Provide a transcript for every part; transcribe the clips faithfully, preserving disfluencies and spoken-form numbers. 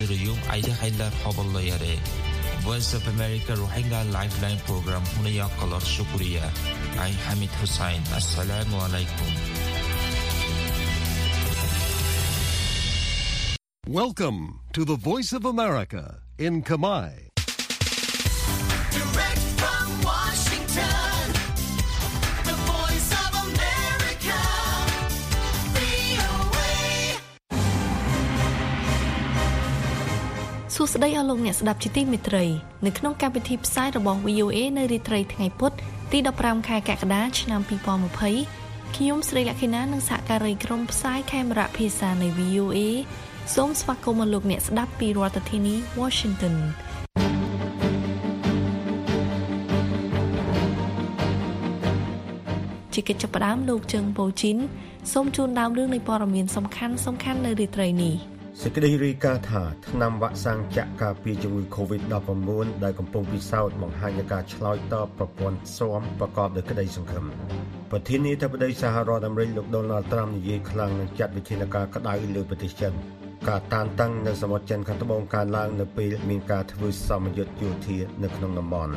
اليوم عيدا حيلا قبل الله يري Voice of America روحينغا Lifeline Program هنا يقلر شكريا أي حميد حسين السلام عليكم. Welcome to the Voice of America in Khmer. Direct from Washington, the Voice of America, វី អូ เอសួស្តីអស់លោកអ្នកស្ដាប់ជាទីមេត្រីនៅក្នុងកម្មវិធីផ្សាយរបស់ វី អូ เอ នៅរាត្រីថ្ងៃពុធទីដប់ប្រាំខែកក្កដាឆ្នាំពីរពាន់ยี่สิบខ្ញុំស្រីលក្ខិណានិងសហការីក្រុមផ្សាយខេមរៈភាសានៃ វី អូ เอ សូមស្វាគមន៍លោកអ្នកស្ដាប់ពីរដ្ឋធានី Washington ជាកិច្ចចាប់ផ្ដើមលោកជើងប៉ូជីនសូមជូនដើមរឿងនៃព័ត៌មានសំខាន់សំខាន់នៅរាត្រីនេះសេចក្តីរាយការណ៍ថាថ្នាំវ៉ាក់សាំងចាក់ការពារជំងឺ កូវីដ ដប់ប្រាំន ដែលកំពុងពិសោធន៍បង្ហាញនូវការឆ្លើយតបប្រព័ន្ធស៊ាំប្រកបដោយក្តីសង្ឃឹមប្រធានាធិបតីសហរដ្ឋអាមេរិកលោក Donald Trump និយាយខ្លាំងនឹងចាត់វិធានការក្តៅលើប្រទេសចិនការតានតឹងនៅសមុទ្រចិនខាងត្បូងកើនឡើងនៅពេលមានការធ្វើសម្ពយុទ្ធយោធានៅក្នុងតំបន់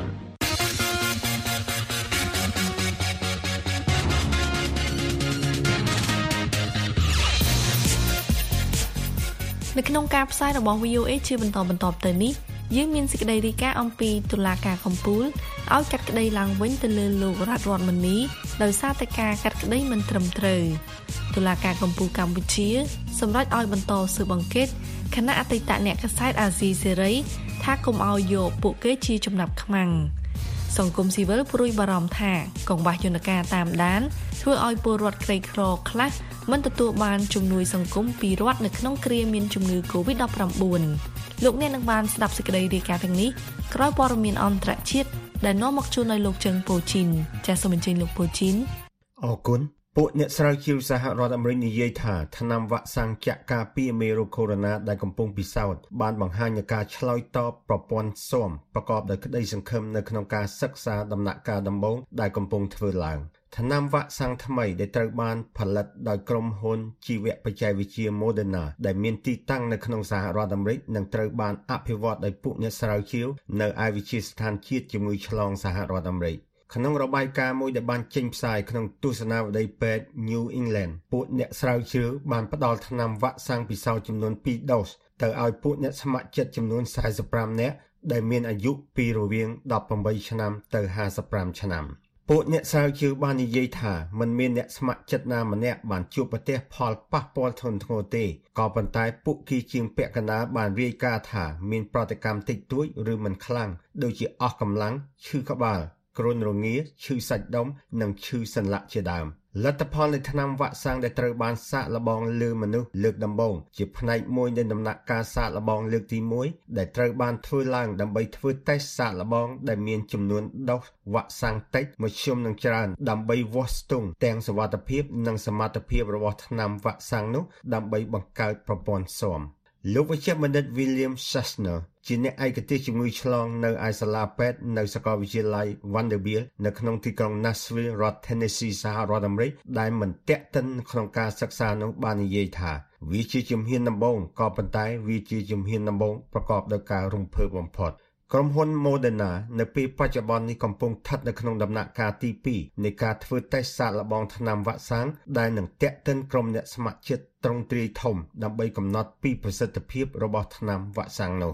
នៅក្នុងការផ្សាយរបស់ វី អូ เอ ជាបន្តបន្ទាប់ទៅនេះយើងមានសេចក្តីរាយការណ៍អំពីតុលាការកំពូលឲ្យកាត់ក្តីឡើងវិញទៅលើលោករដ្ឋវត្តមនីដោយសារតែការកាត់ក្តីមិនត្រឹមត្រូវតុលាការកំពូលកម្ពុជាសម្រេចឲ្យបន្តស៊ើបអង្កេតគណៈអតីតអ្នកកាសែតអាស៊ីសេរីថាកុំឲ្យយកពួកគេជាចំណាប់ខ្មាំងសង្គមស៊ីវិលព្រួយបារម្ភថាកង្វះយន្តការតាមដានធ្វើឲ្យពលរដ្ឋក្រីក្រខ្លះមិនទទួលបានជំនួយសង្គមពីរដ្ឋនៅក្នុងគ្រាមានជំងឺ កូវីដ ដប់ប្រាំន លោកអ្នកនឹងបានស្ដាប់សេចក្តីរាយការណ៍ទាំងនេះក្រោយព័ត៌មានអន្តរជាតិដែលនាំមកជូនឲ្យលោកជើងប៉ូជីនចាសសូមអញ្ជើញលោកប៉ូជីនអរគុណពួកអ្នកស្រាវជ្រាវសហរដ្ឋអាមេរិកនិយាយថាថ្នាំវ៉ាក់សាំងចាក់ការពារមេរោគកូវីដ ដែលកំពុងពិសោធន៍បានបង្ហាញនូវការឆ្លើយតបប្រព័ន្ធស៊ាំប្រកបដោយក្តីសង្ឃឹមនៅក្នុងការសិក្សាដំណាក់កាលដំបូងដែលកំពុងធ្វើឡើងថ្នាំវ៉ាក់សាំងថ្មីដែលត្រូវបានផលិតដោយក្រុមហ៊ុនជីវបច្ចេកវិទ្យា Moderna ដែលមានទីតាំងនៅក្នុងសហរដ្ឋអាមេរិកនឹងត្រូវបានអភិវឌ្ឍដោយពួកអ្នកស្រាវជ្រាវនៅឯវិទ្យាស្ថានជាតិជំងឺឆ្លងសហរដ្ឋអាមេរិកក្នុងរបាយការណ៍មួយដែលបានចេញផ្សាយក្នុងទស្សនាវដ្តីពេទ្យ New England ពួកអ្នកស្រាវជ្រាវបានផ្ដល់ថ្នាំវ៉ាក់សាំងពិសោធន៍ចំនួនពីរដូសទៅឲ្យពួកអ្នកស្ម័គ្រចិត្តចំនួនសែនសិបប្រាំនាក់ដែលមានអាយុពីរវាងដប់ប្រាំបីឆ្នាំទៅហាសិបប្រាំឆ្នាំពួកអ្នកស្រាវជ្រាវបាននិយាយថាមិនមានអ្នកស្ម័គ្រចិត្តណាម្នាក់បានជួបប្រទះផលប៉ះពាល់ធ្ងន់ធ្ងរទេក៏ប៉ុន្តែពួកគីជាងពាក់កណ្ដាលបានរាយការណ៍ថាមានប្រតិកម្មតិចតួចឬមិនខ្លាំងដូចជាអស់កម្លាំងឈឺក្បាលគ្រុនរងាឈឺសាច់ដុំនិងឈឺសន្លាក់ជាដើមលទ្ធផលនៃថ្នាំវ៉ាក់សាំងដែលត្រូវបានសាកល្បងលើមនុស្សលើកដំបូងជាផ្នែកមួយនៃដំណាក់កាលសាកល្បងលើកទីមួយដែលត្រូវបានធ្វើឡើងដើម្បីធ្វើតេស្តសាកល្បងដែលមានចំនួនដូសវ៉ាក់សាំងតិចមធ្យមនិងច្រើនដើម្បីវាស់ស្ទង់ទាំងសុវត្ថិភាពនិងសមត្ថភាពរបស់ថ្នាំវ៉ាក់សាំងនោះដើម្បីបង្កើតប្រព័ន្ធស៊ាំលោកវិជ្ជបណ្ឌិត William Shatner ជាអ្នកឯកទេសជំងឺឆ្លងនៅឯសាលាពេទ្យនៅសាកលវិទ្យាល័យ Vanderbilt នៅក្នុងទីក្រុង Nashville រដ្ឋ Tennessee សហរដ្ឋអាមេរិកដែលមិនទាក់ទិនក្នុងការសិក្សានោះបាននិយាយថាវាជាជំហានដំបូងក៏ប៉ុន្តែវាជាជំហានដំបូងប្រកបដោយការរំភើបបំផុតក្រុមហ៊ុន Moderna នៅពេលបច្ចុប្បន្ននេះកំពុងស្ថិតនៅក្នុងដំណាក់កាលទីពីរនៃការធ្វើតេស្តសាកល្បងថ្នាំវ៉ាក់សាំងដែលនឹងទាក់ទិនក្រុមអ្នកស្ម័គ្រចិត្តទ្រង់ទ្រាយធំដើម្បីកំណត់ពីប្រសិទ្ធភាពរបស់ថ្នាំវ៉ាក់សាំងនោះ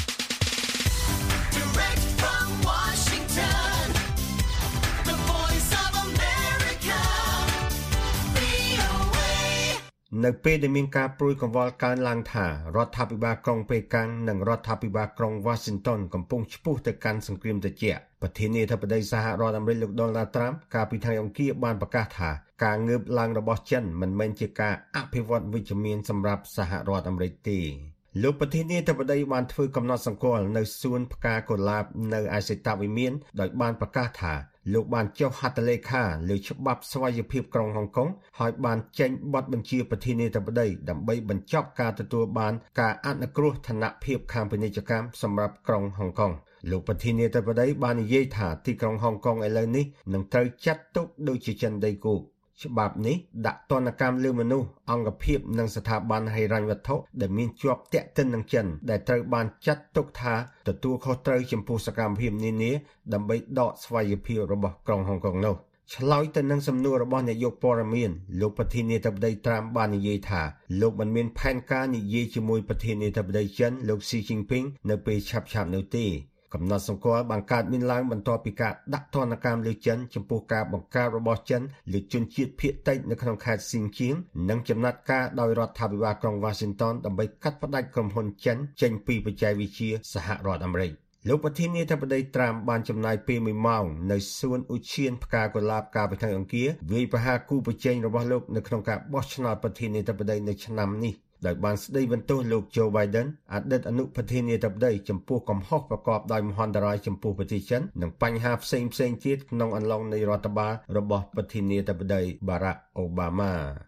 Direct from Washington, the Voice of America, វី អូ เอនៅពេលដែលមានការព្រួយកង្វល់កើនឡើងថារដ្ឋាភិបាលក្រុងប៉េកាំងនិងរដ្ឋាភិបាលក្រុង Washington កំពុងឆ្ពោះទៅកាន់សង្គ្រាមត្រជាក់ប្រធានាធិបតីសហរដ្ឋអាមេរិកលោក Donald Trump កាលពីថ្ងៃអង្គារបានប្រកាសថាការងើបឡើងរបស់ចិនមិនមែនជាការអភិវឌ្ឍវិជ្ជមានសម្រាប់សហរដ្ឋអាមេរិកទេលោកប្រធានាធិបតីបានធ្វើកំណត់សម្គាល់នៅសួនផ្កាកុលាបនៅឯសេតវិមានដោយបានប្រកាសថាលោកបានចុះហត្ថលេខាលើច្បាប់ស្វ័យភាពក្រុងហុងកុងហើយបានចេញបទបញ្ជាប្រធានាធិបតីដើម្បីបញ្ចប់ការទទួលបានការអនុគ្រោះឋានភាពខាងពាណិជ្ជកម្មសម្រាប់ក្រុងហុងកុងលោកប្រធានាធិបតីបាននិយាយថាទីក្រុងហុងកុងឥឡូវនេះនឹងត្រូវចាត់ទុកដូចជាចិនដីគោកច្បាប់នេះដាក់ទណ្ឌកម្មលើមនុស្សអង្គភាពនិងស្ថាប័នហិរញ្ញវត្ថុដែលមានជាប់ទាក់ទិននឹងចិនដែលត្រូវបានចាត់ទុកថាទទួលខុសត្រូវចំពោះសកម្មភាពនានាដើម្បីដកស្វ័យភាពរបស់ក្រុងហុងកុងនោះឆ្លើយទៅនឹងសំណួររបស់នាយកព័ត៌មានលោកប្រធានាធិបតីត្រាំបាននិយាយថាលោកមិនមានផែនការនិយាយជាមួយប្រធានាធិបតីចិនលោកស៊ីជីនពីងនៅពេលឆាប់ៗនោះទេកំណត់សម្គាល់បានកើតមានឡើងបន្ទាប់ពីការដាក់ទណ្ឌកម្មលើចិនចំពោះការបង្កើតរបស់ចិនលើជនជាតិភាគតិចនៅក្នុងខេត្តស៊ីនគៀងនិងចំណាត់ការដោយរដ្ឋាភិបាលក្រុង Washington ដើម្បីកាត់ផ្តាច់ក្រុមហ៊ុនចិនចេញពីបច្ចេកវិទ្យាសហរដ្ឋអាមេរិកលោកប្រធានាធិបតីត្រាំបានចំណាយពេលមួយម៉ោងនៅសួនឧទ្យានផ្កាកុលាបកាលពីថ្ងៃអង្គារវាយប្រហារគូប្រជែងរបស់លោកនៅក្នុងការបោះឆ្នោតប្រធានាធិបតីនៅឆ្នាំនេះដោយបានស្ដីបន្ទោសលោក Joe Biden អតីតអនុប្រធានាធិបតីចំពោះកំហុសប្រកបដោយមហន្តរាយចំពោះប្រទេសចិននិងបញ្ហាផ្សេងៗទៀតក្នុងអំឡុងនៃរដ្ឋបាលរបស់ប្រធានាធិបតី Barack Obama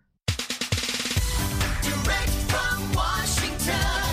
Direct from Washington,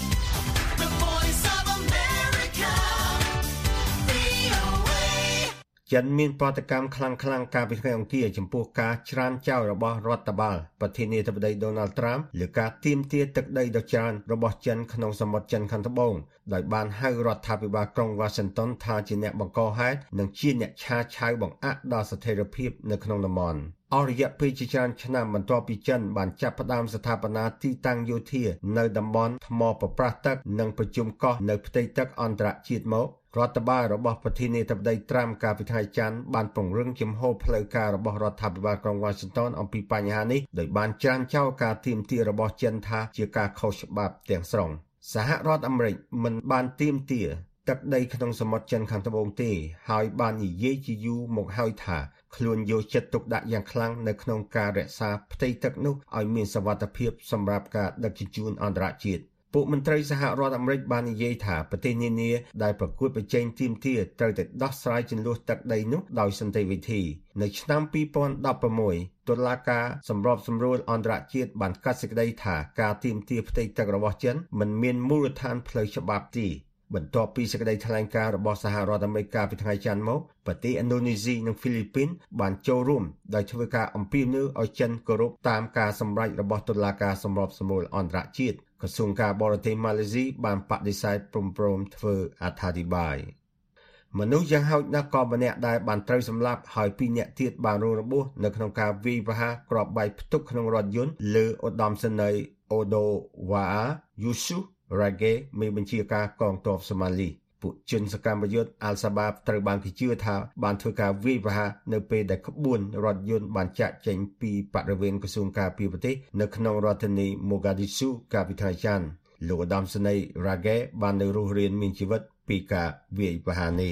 the voice of America, វី អូ เอចិនមានប្រតិកម្មខ្លាំងៗកាលពីថ្ងៃអង្គារចំពោះការច្រានចោលរបស់រដ្ឋបាលប្រធានាធិបតី Donald Trump លើការទាមទារទឹកដីដ៏ច្រើនរបស់ចិនក្នុងសមុទ្រចិនខាងត្បូងដោយបានហៅរដ្ឋាភិបាលក្រុង Washington ថាជាអ្នកបង្កហេតុនិងជាអ្នកឆាឆៅបង្អាក់ដល់ស្ថិរភាពនៅក្នុងតំបន់អស់រយៈពេលជាច្រើនឆ្នាំបន្ទាប់ពីចិនបានចាប់ផ្ដើមស្ថាបនាទីតាំងយោធានៅតំបន់ថ្មប្រប្រាស់ទឹកនិងប្រជុំកោះនៅផ្ទៃទឹកអន្តរជាតិមករដ្ឋបាលរបស់ប្រធានាធិបតីត្រាំកាលពីថ្ងៃច័ន្ទបានពង្រឹងជំហរផ្លូវការរបស់រដ្ឋាភិបាលក្រុង Washington អំពីបញ្ហានេះដោយបានច្រានចោលការទាមទាររបស់ចិនថាជាការខុសច្បាប់ទាំងស្រុងសហរដ្ឋអាមេរិកមិនបានទាមទារទឹកដីក្នុងសមុទ្រចិនខាងត្បូងទេហើយបាននិយាយជាយូរមកហើយថាខ្លួនយកចិត្តទុកដាក់យ៉ាងខ្លាំងនៅក្នុងការរក្សាផ្ទៃទឹកនោះឲ្យមានសុវត្ថិភាពសម្រាប់ការដឹកជញ្ជូនអន្តរជាតិពួកមន្ត្រីសហរដ្ឋអាមេរិកបាននិយាយថាប្រទេសនានាដែលប្រកួតប្រជែងទាមទារត្រូវតែដោះស្រាយជម្លោះទឹកដីនោះដោយសន្តិវិធីនៅឆ្នាំពីរពាន់ដប់ប្រាំមួយតុលាការសម្របសម្រួលអន្តរជាតិបានកាត់សេចក្តីថាការទាមទារផ្ទៃទឹករបស់ចិនមិនមានមូលដ្ឋានផ្លូវច្បាប់ទេបន្ទាប់ពីសេចក្តីថ្លែងការណ៍របស់សហរដ្ឋអាមេរិកកាលពីថ្ងៃច័ន្ទមកប្រទេសឥណ្ឌូនេស៊ីនិងហ្វីលីពីនបានចូលរួមដោយធ្វើការអំពាវនាវឲ្យចិនគោរពតាមការសម្រេចរបស់តុលាការសម្របសម្រួលអន្តរជាតិក្រសួងការបរទេសម៉ាឡេស៊ីបានបដិសេធព្រមព្រមធ្វើអត្ថាធិប្បាយមនុស្សយ៉ាងហោចណាស់ក៏ម្នាក់ដែលបានត្រូវសម្លាប់ហើយពីរនាក់ទៀតបានរងរបួសនៅក្នុងការវាយប្រហារគ្រាប់បែកផ្ទុកក្នុងរថយន្តលើឧត្តមសេនីយ៍អូដូវ៉ាយូស៊ូរ៉ាហ្គេមេបញ្ជាការកងទ័ពសូម៉ាលីពួកជនសកម្មយុទ្ធអាល់សាបាបត្រូវបានគេជឿថាបានធ្វើការវាយប្រហារនៅពេលដែលក្បួនរថយន្តបានចាក់ចេញពីបរិវេណក្រសួងការពារប្រទេសនៅក្នុងរដ្ឋធានីម៉ូហ្គាឌីស៊ូកាលពីថ្ងៃច័ន្ទលោកឧត្តមសេនីយ៍រ៉ាហ្គេបាននៅរស់រានមានជីវិតពីការវាយប្រហារនេះ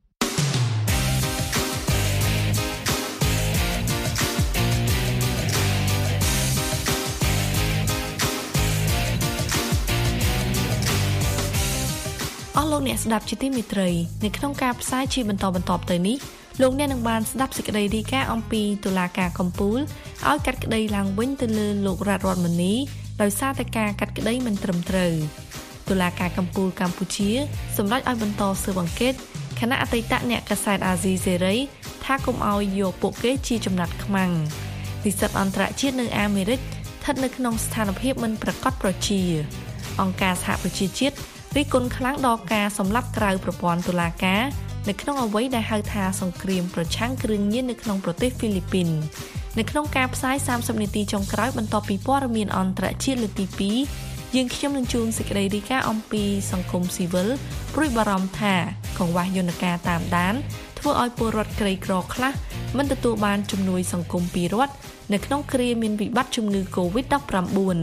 អស់លោកអ្នកស្ដាប់ជាទីមេត្រីនៅក្នុងការផ្សាយជាបន្តបន្ទាប់ទៅនេះលោកអ្នកនឹងបានស្ដាប់សេចក្តីរាយការណ៍អំពីតុលាការកំពូលឲ្យកាត់ក្តីឡើងវិញទៅលើលោករដ្ឋរតមនីដោយសារតែការកាត់ក្តីមិនត្រឹមត្រូវតុលាការកំពូលកម្ពុជាសម្រេចឲ្យបន្តស៊ើបអង្កេតគណៈអតីតអ្នកកាសែតអាស៊ីសេរីថាកុំឲ្យយកពួកគេជាចំណាត់ខ្មាំងនិស្សិតអន្តរជាតិនៅអាមេរិកស្ថិតនៅក្នុងស្ថានភាពមិនប្រកបប្រជាអង្គការសហប្រជាជាតិរិះគន់ខ្លាំងដល់ការសម្លាប់ក្រៅប្រព័ន្ធតុលាការនៅក្នុងអ្វីដែលហៅថាសង្គ្រាមប្រឆាំងគ្រឿងញៀននៅក្នុងប្រទេសហ្វីលីពីននៅក្នុងការផ្សាយសាមសិបនាទីចុងក្រោយបន្ទាប់ពីព័ត៌មានអន្តរជាតិលើកទីពីរយើងខ្ញុំនឹងជូនសេចក្តីរាយការណ៍អំពីសង្គមស៊ីវិលព្រួយបារម្ភថាកង្វះយន្តការតាមដានធ្វើឲ្យពលរដ្ឋក្រីក្រខ្លះមិនទទួលបានជំនួយសង្គមពីរដ្ឋនៅក្នុងគ្រាមានវិបត្តិជំងឺ កូវីដ ដប់ប្រាំបួន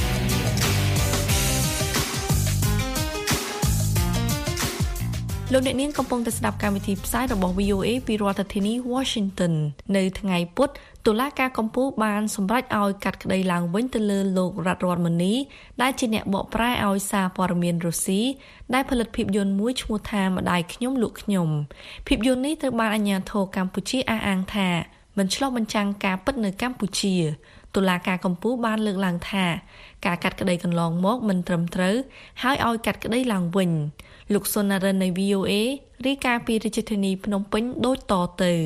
លោកអ្នកនាងកំពុងតែស្ដាប់កម្មវិធីផ្សាយរបស់ វី អូ เอ ពីរដ្ឋធានី Washington នៅថ្ងៃពុធតុលាការកំពូលបានសម្រេចឲ្យកាត់ក្តីឡើងវិញទៅលើលោករដ្ឋរតមនីដែលជាអ្នកបកប្រែឲ្យសារព័ត៌មានរុស្ស៊ីដែលផលិតភាពយន្តមួយឈ្មោះថាម្ដាយខ្ញុំលក់ខ្ញុំភាពយន្តនេះត្រូវបានអាជ្ញាធរកម្ពុជាអះអាងថាមិនឆ្លុះបញ្ចាំងការពិតនៅកម្ពុជាតុលាការកំពូលបានលើកឡើងថាការកាត់ក្តីកន្លងមកមិនត្រឹមត្រូវហើយឲ្យកាត់ក្តីឡើងវិញលោកសុននរិននៃ វី អូ เอ រាយការណ៍ពីរាជធានីភ្នំពេញដូចតទៅ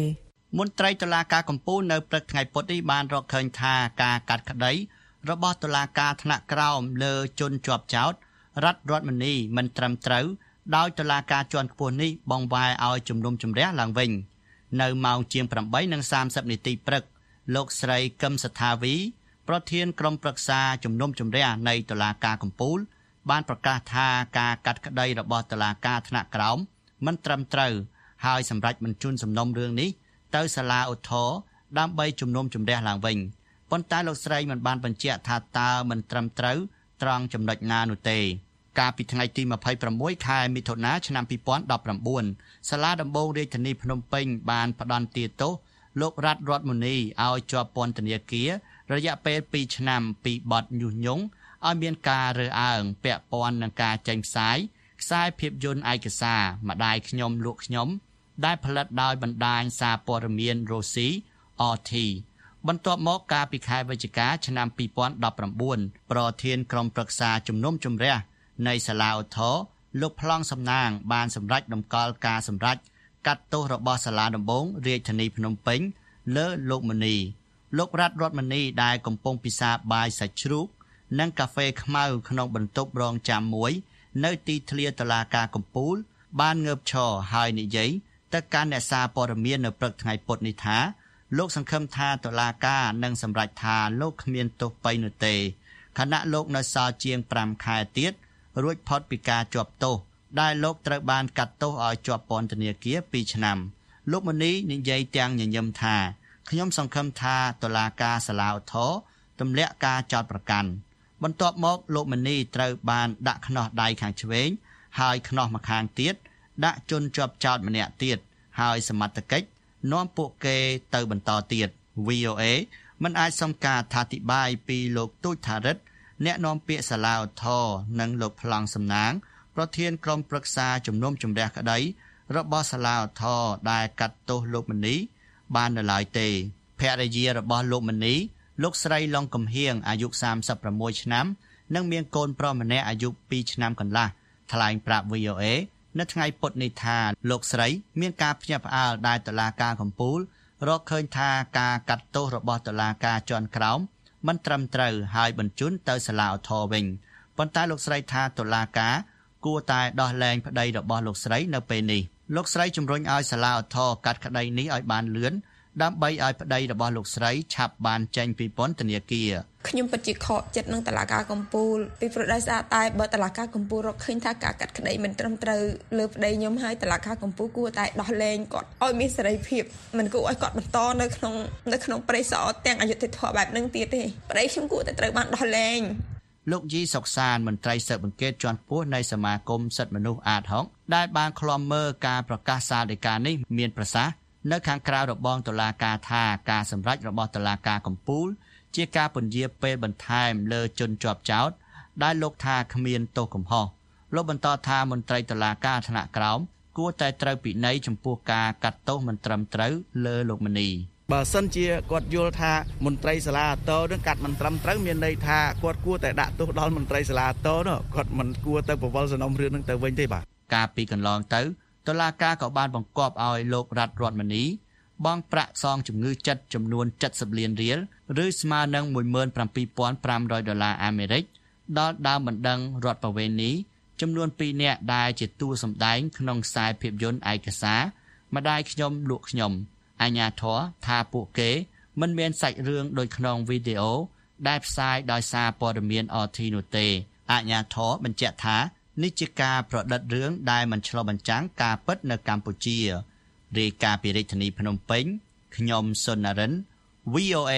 មន្ត្រីតុលាការកំពូលនៅព្រឹកថ្ងៃពុធនេះបានរកឃើញថាការកាត់ក្តីរបស់តុលាការថ្នាក់ក្រោមលើជនជាប់ចោទរដ្ឋរដ្ឋមនីមិនត្រឹមត្រូវដោយតុលាការជាន់ខ្ពស់នេះបងវាយឲ្យជំនុំជម្រះឡើងវិញនៅម៉ោងជាង ប្រាំបីនិងសាមសិប នាទីព្រឹកលោកស្រីកឹមសថាវីប្រធានក្រុមប្រឹក្សាជំនុំជម្រះនៃតុលាការកំពូលបានប្រកាសថាការកាត់ក្តីរបស់តុលាការថ្នាក់ក្រោមមិនត្រឹមត្រូវហើយសម្រាប់បញ្ជូនសំណុំរឿងនេះទៅសាលាឧទ្ធរណ៍ដើម្បីជំនុំជម្រះឡើងវិញប៉ុន្តែលោកស្រីមិនបានបញ្ជាក់ថាតើមិនត្រឹមត្រូវត្រង់ចំណុចណានោះទេកាលពីថ្ងៃទី ម្ភៃប្រាំមួយ ខែមិថុនាឆ្នាំ ពីរពាន់ដប់ប្រាំបួនសាលាដំបងរាជធានីភ្នំពេញបានផ្តន្ទាទោសលោករដ្ឋរដ្ឋមនីឲ្យជាប់ពន្ធនាគាររយៈពេលពីរឆ្នាំពីបទញុះញង់ឲ្យមានការរើសអើងពាក់ព័ន្ធនឹងការចេញផ្សាយខ្សែភាពយន្តឯកសារម្ដាយខ្ញុំលោកខ្ញុំដែលផលិតដោយបណ្ដាញសារព័ត៌មាន Rosi អ ที បន្ទាប់មកកាលពីខែវិច្ឆិកាឆ្នាំ ពីរពាន់ដប់ប្រាំបួនប្រធានក្រុមប្រឹក្សាជំនុំជម្រះនៃសាលាឧទ្ធរណ៍លោកប្លង់សំណាងបានសម្រេចដំកល់ការសម្រេចកាត់ទោសរបស់សាលាដំបងរាជធានីភ្នំពេញលើលោកមនីលោករដ្ឋរដ្ឋមនីដែលកំពុងពិសាបាយសាច់ជ្រូកនិងកាហ្វេខ្មៅក្នុងបន្ទប់រងចាំមួយនៅទីធ្លាតុលាការកំពូលបានងើបឈរហើយនិយាយទៅកាន់អ្នកសារព័ត៌មាននៅព្រឹកថ្ងៃពុធនេះថាលោកសង្ឃឹមថាតុលាការនឹងសម្រេចថាលោកគ្មានទោសបីនោះទេខណៈលោកនៅសល់ជាងប្រាំខែទៀតរួចផុតពីការជាប់ទោសដែលលោកត្រូវបានកាត់ទោសឲ្យជាប់ពន្ធនាគារពីរឆ្នាំលោកមនីនិយាយទាំងញញឹមថាខ្ញុំសង្ឃឹមថាតុលាការសាលាឧទ្ធរណ៍ទម្លាក់ការចោទប្រកាន់បន្ទាប់មកលោកមនីត្រូវបានដាក់ខ្នោះដៃខាងឆ្វេងហើយខ្នោះម្ខាងទៀតដាក់ជនជាប់ចោទម្នាក់ទៀតហើយសមត្ថកិច្ចនាំពួកគេទៅបន្តទៀត វី អូ เอ មិនអាចសុំការអធិប្បាយពីលោកទូចថារិទ្ធអ្នកនាំពាក្យសាលាឧទ្ធរណ៍និងលោកប្លង់សំណាងប្រធានក្រុមប្រឹក្សាជំនុំជម្រះក្តីរបស់សាលាឧទ្ធរណ៍ដែលកាត់ទោសលោកមនីបាននៅឡើយទេភរិយារបស់លោកមនីលោកស្រីឡុងកំហៀងអាយុសាមសិបប្រាំមួយឆ្នាំនិងមានកូនប្រុសម្នាក់អាយុពីរឆ្នាំកន្លះថ្លែងប្រាប់ វី អូ เอ នៅថ្ងៃពុធនេះថាលោកស្រីមានការភ្ញាក់ផ្អើលដែលតុលាការកំពូលរកឃើញថាការកាត់ទោសរបស់តុលាការជាន់ក្រោមមិនត្រឹមត្រូវហើយបញ្ជូនទៅសាលាឧទ្ធរណ៍វិញប៉ុន្តែលោកស្រីថាតុលាការគួរតែដោះលែងប្តីរបស់លោកស្រីនៅពេលនេះលោកស្រីជំរុញឲ្យសាលាឧទ្ធរណ៍កាត់ក្តីនេះឲ្យបានលឿនដើម្បីឲ្យប្តីរបស់លោកស្រីឆាប់បានចេញពីពន្ធនាគារខ្ញុំពិតជាខកចិត្តនឹងតុលាការកំពូលពីព្រោះដោយសារតែបើតុលាការកំពូលរកឃើញថាការកាត់ក្តីមិនត្រឹមត្រូវលើប្តីខ្ញុំហើយតុលាការកំពូលគួរតែដោះលែងគាត់ឲ្យមានសេរីភាពមិនគួរឲ្យគាត់បន្តនៅក្នុងនៅក្នុងព្រៃសរទាំងអយុត្តិធម៌បែបហ្នឹងទៀតទេប្តីខ្ញុំគួរតែត្រូវបានដោះលែងលោកយីសុកសានមន្ត្រីស៊ើបអង្កេតជាន់ខ្ពស់នៃសមាគមសិទ្ធិមនុស្សអាតហុកដែលបានឃ្លាំមើលការប្រកាសសាលដីកានេះមានប្រសាសន៍នៅខាងក្រៅរបងតុលាការថាការសម្រេចរបស់តុលាការកំពូលជាការពន្យាពេលបន្ថែមលើជនជាប់ចោទដែលលោកថាគ្មានទោសកំហុសលោកបន្តថាមន្ត្រីតុលាការថ្នាក់ក្រោមគួរតែត្រូវពិន័យចំពោះការកាត់ទោសមិនត្រឹមត្រូវលើលោកមនីបើសិនជាគាត់យល់ថាមន្ត្រីសាលាឧទ្ធរណ៍នឹងកាត់មិនត្រឹមត្រូវមានន័យថាគាត់គួរតែដាក់ទោសដល់មន្ត្រីសាលាឧទ្ធរណ៍នោះគាត់មិនគួរទៅបវល់សំណុំរឿងនឹងទៅវិញទេបាទកាលពីកន្លងទៅតុលាការក៏បានបង្គាប់ឲ្យលោករដ្ឋរដ្ឋមនីបង់ប្រាក់សងជំងឺចិត្តចំនួនเจ็ดสิบលានរៀលឬស្មើនឹង មួយម៉ឺនប្រាំពីរពាន់ប្រាំរយ ដុល្លារអាមេរិកដល់ដើមបណ្ដឹងរដ្ឋប្រវេណីចំនួនពីរនាក់ដែលជាតួសម្ដែងក្នុងខ្សែភាពយន្តឯកសារម្ដាយខ្ញុំលក់ខ្ញុំអាជ្ញាធរថាពួកគេមិនមានសាច់រឿងដូចក្នុងវីដេអូដែលផ្សាយដោយសារព័ត៌មាន អ ที នោះទេអាជ្ញាធរបញ្ជាក់ថានេះជាការប្រឌិតរឿងដែលមិនឆ្លុះបញ្ចាំងការពិតនៅកម្ពុជារាយការណ៍ពីរាជធានីភ្នំពេញខ្ញុំសុននរិន វី អូ เอ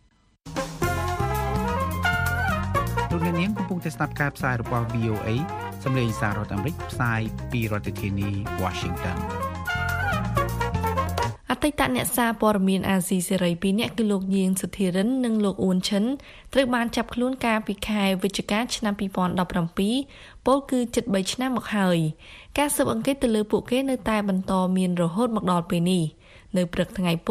លោកអ្នកនាងកំពុងតែស្ដាប់ការផ្សាយរបស់ វី អូ เอ សម្លេងសាររដ្ឋអាមេរិកផ្សាយពីរដ្ឋធានី Washington អតីតអ្នកសារព័ត៌មានអាស៊ីសេរីពីរនាក់គឺលោកយាងសុធិរិននិងលោកអ៊ួនឈិនត្រូវបានចាប់ខ្លួនកាលពីខែវិច្ឆិកាឆ្នាំពីរពាន់ដប់ប្រាំពីរពលគឺជិតបីឆ្នាំមកហើយការស៊ើបអង្កេតទៅលើពួកគេនៅតែបន្តមានរហូតមកដល់ពេលនេះនៅព្រឹកថ្ងៃពុធ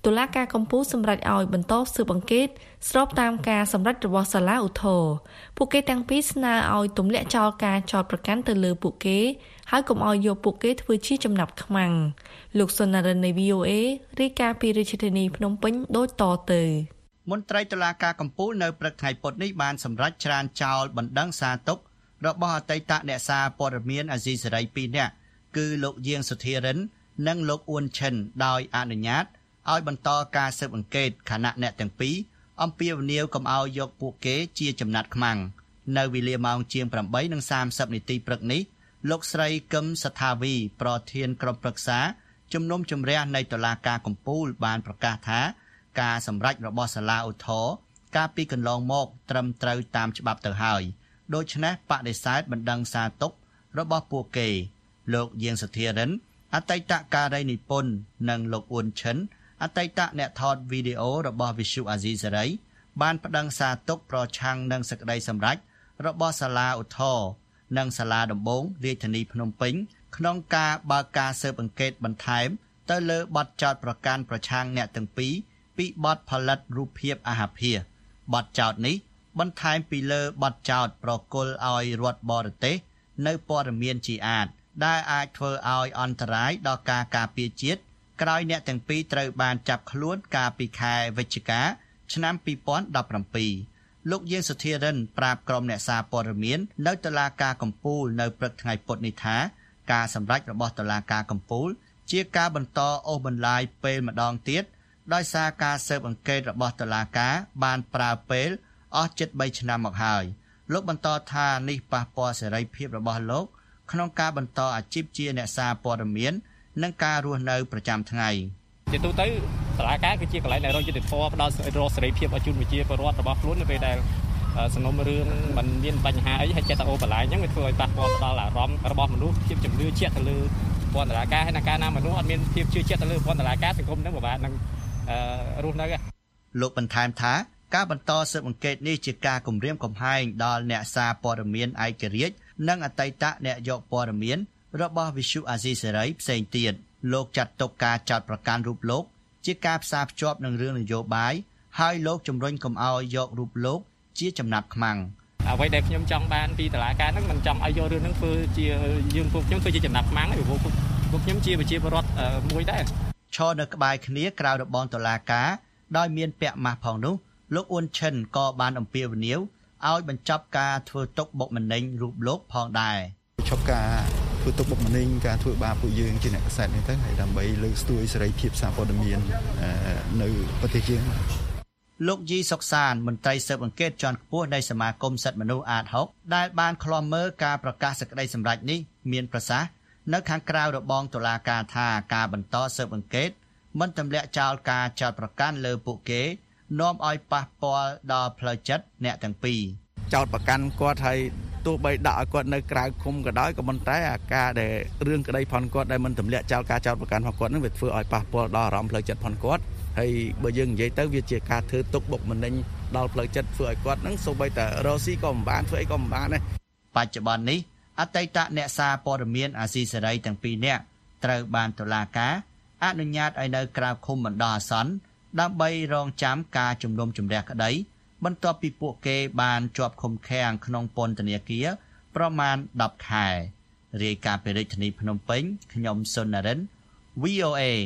តុលាការកំពូលសម្រេចឲ្យបន្តស៊ើបអង្កេតស្របតាមការសម្រេចរបស់សាលាឧទ្ធរណ៍ពួកគេទាំងពីរស្នើឲ្យទម្លាក់ចោលការចោទប្រកាន់ទៅលើពួកគេហើយកុំឲ្យយកពួកគេធ្វើជាចំណាប់ខ្មាំងលោកសុណារិននៃ វី អូ អេ រាយការណ៍ពីរាជធានីភ្នំពេញដូចតទៅមន្ត្រីតុលាការកំពូលនៅព្រឹកថ្ងៃពុធនេះបានសម្រេចច្រានចោលបណ្ដឹងសារទុករបស់អតីតអ្នកសារព័ត៌មានអាស៊ីសេរីពីរនាក់គឺលោកយាងសុធារិននិងលោកអ៊ួនឈិនដោយអនុញ្ញាតឲ្យបន្តការស៊ើបអង្កេតខណៈអ្នកទាំងពីរអំពាវនាវកុំឲ្យយកពួកគេជាចំណាត់ខ្មាំងនៅវេលាម៉ោងជាង ប្រាំបីនិងសាមសិប នាទីព្រឹកនេះលោកស្រីកឹមសថាវីប្រធានក្រុមប្រឹក្សាជំនុំជម្រះនៃតុលាការកំពូលបានប្រកាសថាការសម្រេចរបស់សាលាឧទ្ធរណ៍កាលពីកន្លងមកត្រឹមត្រូវតាមច្បាប់ទៅហើយដូច្នេះបដិសេធបណ្ដឹងសារទុករបស់ពួកគេលោកយាងសុធារិនអតីតការីនិពន្ធនិងលោកអ៊ុនឈិនអតីតអ្នកថតវីដេអូរបស់ Visu Azizi Serai បានប្តឹងសារទុកប្រឆាំងនឹងសេចក្តីសម្រេចរបស់សាលាឧទ្ធរណ៍និងសាលាដំបងរាជធានីភ្នំពេញក្នុងការបើកការស៊ើបអង្កេតបន្ថែមទៅលើបទចោទប្រកាន់ប្រឆាំងអ្នកទាំងពីរពីបទផលិតរូបភាពអាហារបទចោទនេះបន្ថែមពីលើបទចោទប្រគល់ឲ្យរដ្ឋបរទេសនៅព័ត៌មានជាអាតដែលអាចធ្វើឲ្យអន្តរាយដល់ការការពារជាតិក្រោយអ្នកទាំងពីរត្រូវបានចាប់ខ្លួនកាលពីខែវិច្ឆិកាឆ្នាំពីរពាន់ដប់ប្រាំពីរលោកយាងសុធារិនប្រាប់ក្រុមអ្នកសារព័ត៌មាននៅតុលាការកំពូលនៅព្រឹកថ្ងៃពុធនេះថាការសម្រេចរបស់តុលាការកំពូលជាការបន្តអូសបន្លាយពេលម្ដងទៀតដោយសារការស៊ើបអង្កេតរបស់តុលាការបានប្រើពេលអស់ជិតបីឆ្នាំមកហើយលោកបន្តថានេះប៉ះពាល់សេរីភាពរបស់លោកក្នុងការបន្តអាជីពជាអ្នកសារព័ត៌មាននិងការរស់នៅប្រចាំថ្ងៃជាទូទៅតុលាការគឺជាកន្លែងដែលរកយុត្តិធម៌ផ្ដល់រកសេរីភាពឲ្យជនប្រជាពលរដ្ឋរបស់ខ្លួននៅពេលដែលសំណុំរឿងมันមានបញ្ហាអីហើយចេះតែអូបន្លាយអញ្ចឹងវាធ្វើឲ្យប៉ះពាល់ដល់អារម្មណ៍របស់មនុស្សភាពជំនឿជាក់ទៅលើព័ន្ធតុលាការហើយនៅកាលណាមនុស្សអត់មានភាពជឿជាក់ទៅលើព័ន្ធតុលាការសង្គមនឹងពិបាកនឹងរស់នៅលោកបន្ថែមថាការបន្តស៊ើបអង្កេតនេះជាការគំរាមកំហែងដល់អ្នកសារព័ត៌មានឯករាជ្យនិងអតីតអ្នកយកព័ត៌មានរបស់ Visu Azizi Serai ផ្សេងទៀតលោកចាត់ទុកការចោទប្រកាន់រូបលោកជាការផ្សារភ្ជាប់នឹងរឿងនយោបាយហើយលោកជំរុញកុំឲ្យយករូបលោកជាចំណាប់ខ្មាំងអ្វីដែលខ្ញុំចង់បានពីតុលាការហ្នឹងមិនចង់ឲ្យយករឿងហ្នឹងធ្វើជាយើងពួកខ្ញុំធ្វើជាចំណាប់ខ្មាំងទេព្រោះពួកខ្ញុំជាប្រជាពលរដ្ឋមួយដែរឈរនៅក្បែរគ្នាក្រៅរបងតុលាការដោយមានពាក់ម៉ាស់ផងនោះលោកអ៊ុនឈិនក៏បានអំពាវនាវឲ្យបញ្ចប់ការធ្វើទុកបុកម្នេញរូបលោកផងដែរឈប់ការធ្វើទុកបុកម្នេញការធ្វើបាបពួកយើងជាអ្នកកសែតនេះទៅហើយដើម្បីលើកស្ទួយសេរីភាពសារព័ត៌មាននៅប្រទេសយើងលោកយីសុកសានមន្ត្រីស៊ើបអង្កេតជាន់ខ្ពស់នៃសមាគមសិទ្ធិមនុស្សអាត ហុក ដែលបានឃ្លាំមើលការប្រកាសសេចក្តីសម្រេចនេះមានប្រសាសន៍នៅខាងក្រៅរបងតុលាការថាការបន្តស៊ើបអង្កេតមិនទម្លាក់ចោលការចោទប្រកាន់លើពួកគេនាំឲ្យប៉ះពាល់ដល់ផ្លូវចិត្តអ្នកទាំងពីរចោទប្រកាន់គាត់ហើយទោះបីដាក់ឲ្យគាត់នៅក្រៅឃុំក៏ដោយក៏ប៉ុន្តែអាការដែលរឿងក្តីផនគាត់ដែលមិនទម្លាក់ចោលការចោទប្រកាន់របស់គាត់នឹងវាធ្វើឲ្យប៉ះពាល់ដល់អារម្មណ៍ផ្លូវចិត្តផនគាត់ហើយបើយើងនិយាយទៅវាជាការធ្វើទុកបុកម្នេញដល់ផ្លូវចិត្តធ្វើឲ្យគាត់នឹងសូម្បីតែរស់ស៊ីក៏មិនបានធ្វើអីក៏មិនបានដែរបច្ចុប្បន្ននេះអតីតអ្នកសារព័ត៌មានអាស៊ីសេរីទាំងពីរនាក់ត្រូវបានតុលាការអនុញ្ញាតឲ្យនៅក្រៅឃុំបណ្ដោះអាសន្នដើម្បីរងចាំការជំនុំជម្រះក្តីបន្ទាប់ពីពួកគេបានជាប់ឃុំឃាំងក្នុងពន្ធនាគារប្រមាណដប់ខែរាយការណ៍ពីរាជធានីភ្នំពេញខ្ញុំសុននរិន វី អូ អេ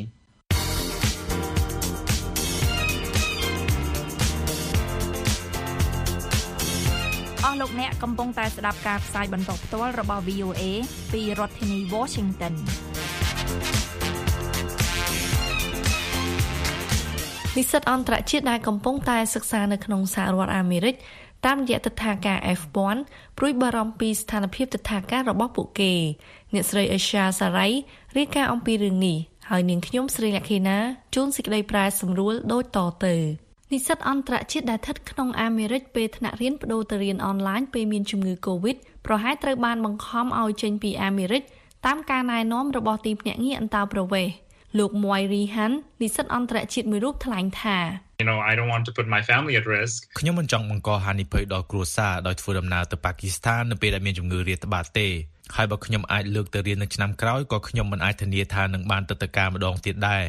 អស់លោកអ្នកកំពុងតែស្ដាប់ការផ្សាយបន្តផ្ទាល់របស់ វី អូ អេ ពីរដ្ឋធានី Washington និស្សិតអន្តរជាតិដែលកំពុងតែសិក្សានៅក្នុងសហរដ្ឋអាមេរិកតាមរយៈទិដ្ឋាការ អេហ្វ វ៉ាន់ ព្រួយបារម្ភពីស្ថានភាពទិដ្ឋាការរបស់ពួកគេអ្នកស្រី Aisha Sarai រាយការណ៍អំពីរឿងនេះហើយនាងខ្ញុំស្រីលក្ខីណាជួនសេចក្តីប្រែសម្រួលដូចតទៅនិស្សិតអន្តរជាតិដែលស្ថិតក្នុងអាមេរិកពេលថ្នាក់រៀនបដូរទៅរៀនអនឡាញពេលមានជំងឺ Covid ប្រហែលត្រូវបានបង្ខំឲ្យចេញពីអាមេរិកតាមការណែនាំរបស់ទីភ្នាក់ងារអន្តោប្រវេសន៍លោក Moiri Han និស្សិតអន្តរជាតិមួយរូបថ្លែងថា You know, I don't want to put my family at risk. ខ្ញុំមិនចង់បង្កហានិភ័យដល់គ្រួសារដោយធ្វើដំណើរទៅប៉ាគីស្ថាននៅពេលដែលមានជំងឺរាតត្បាតទេហើយបើខ្ញុំអាចលើកទៅរៀននៅឆ្នាំក្រោយក៏ខ្ញុំមិនអាចធានាថានឹងបានទៅទៅការម្ដងទៀតដែរ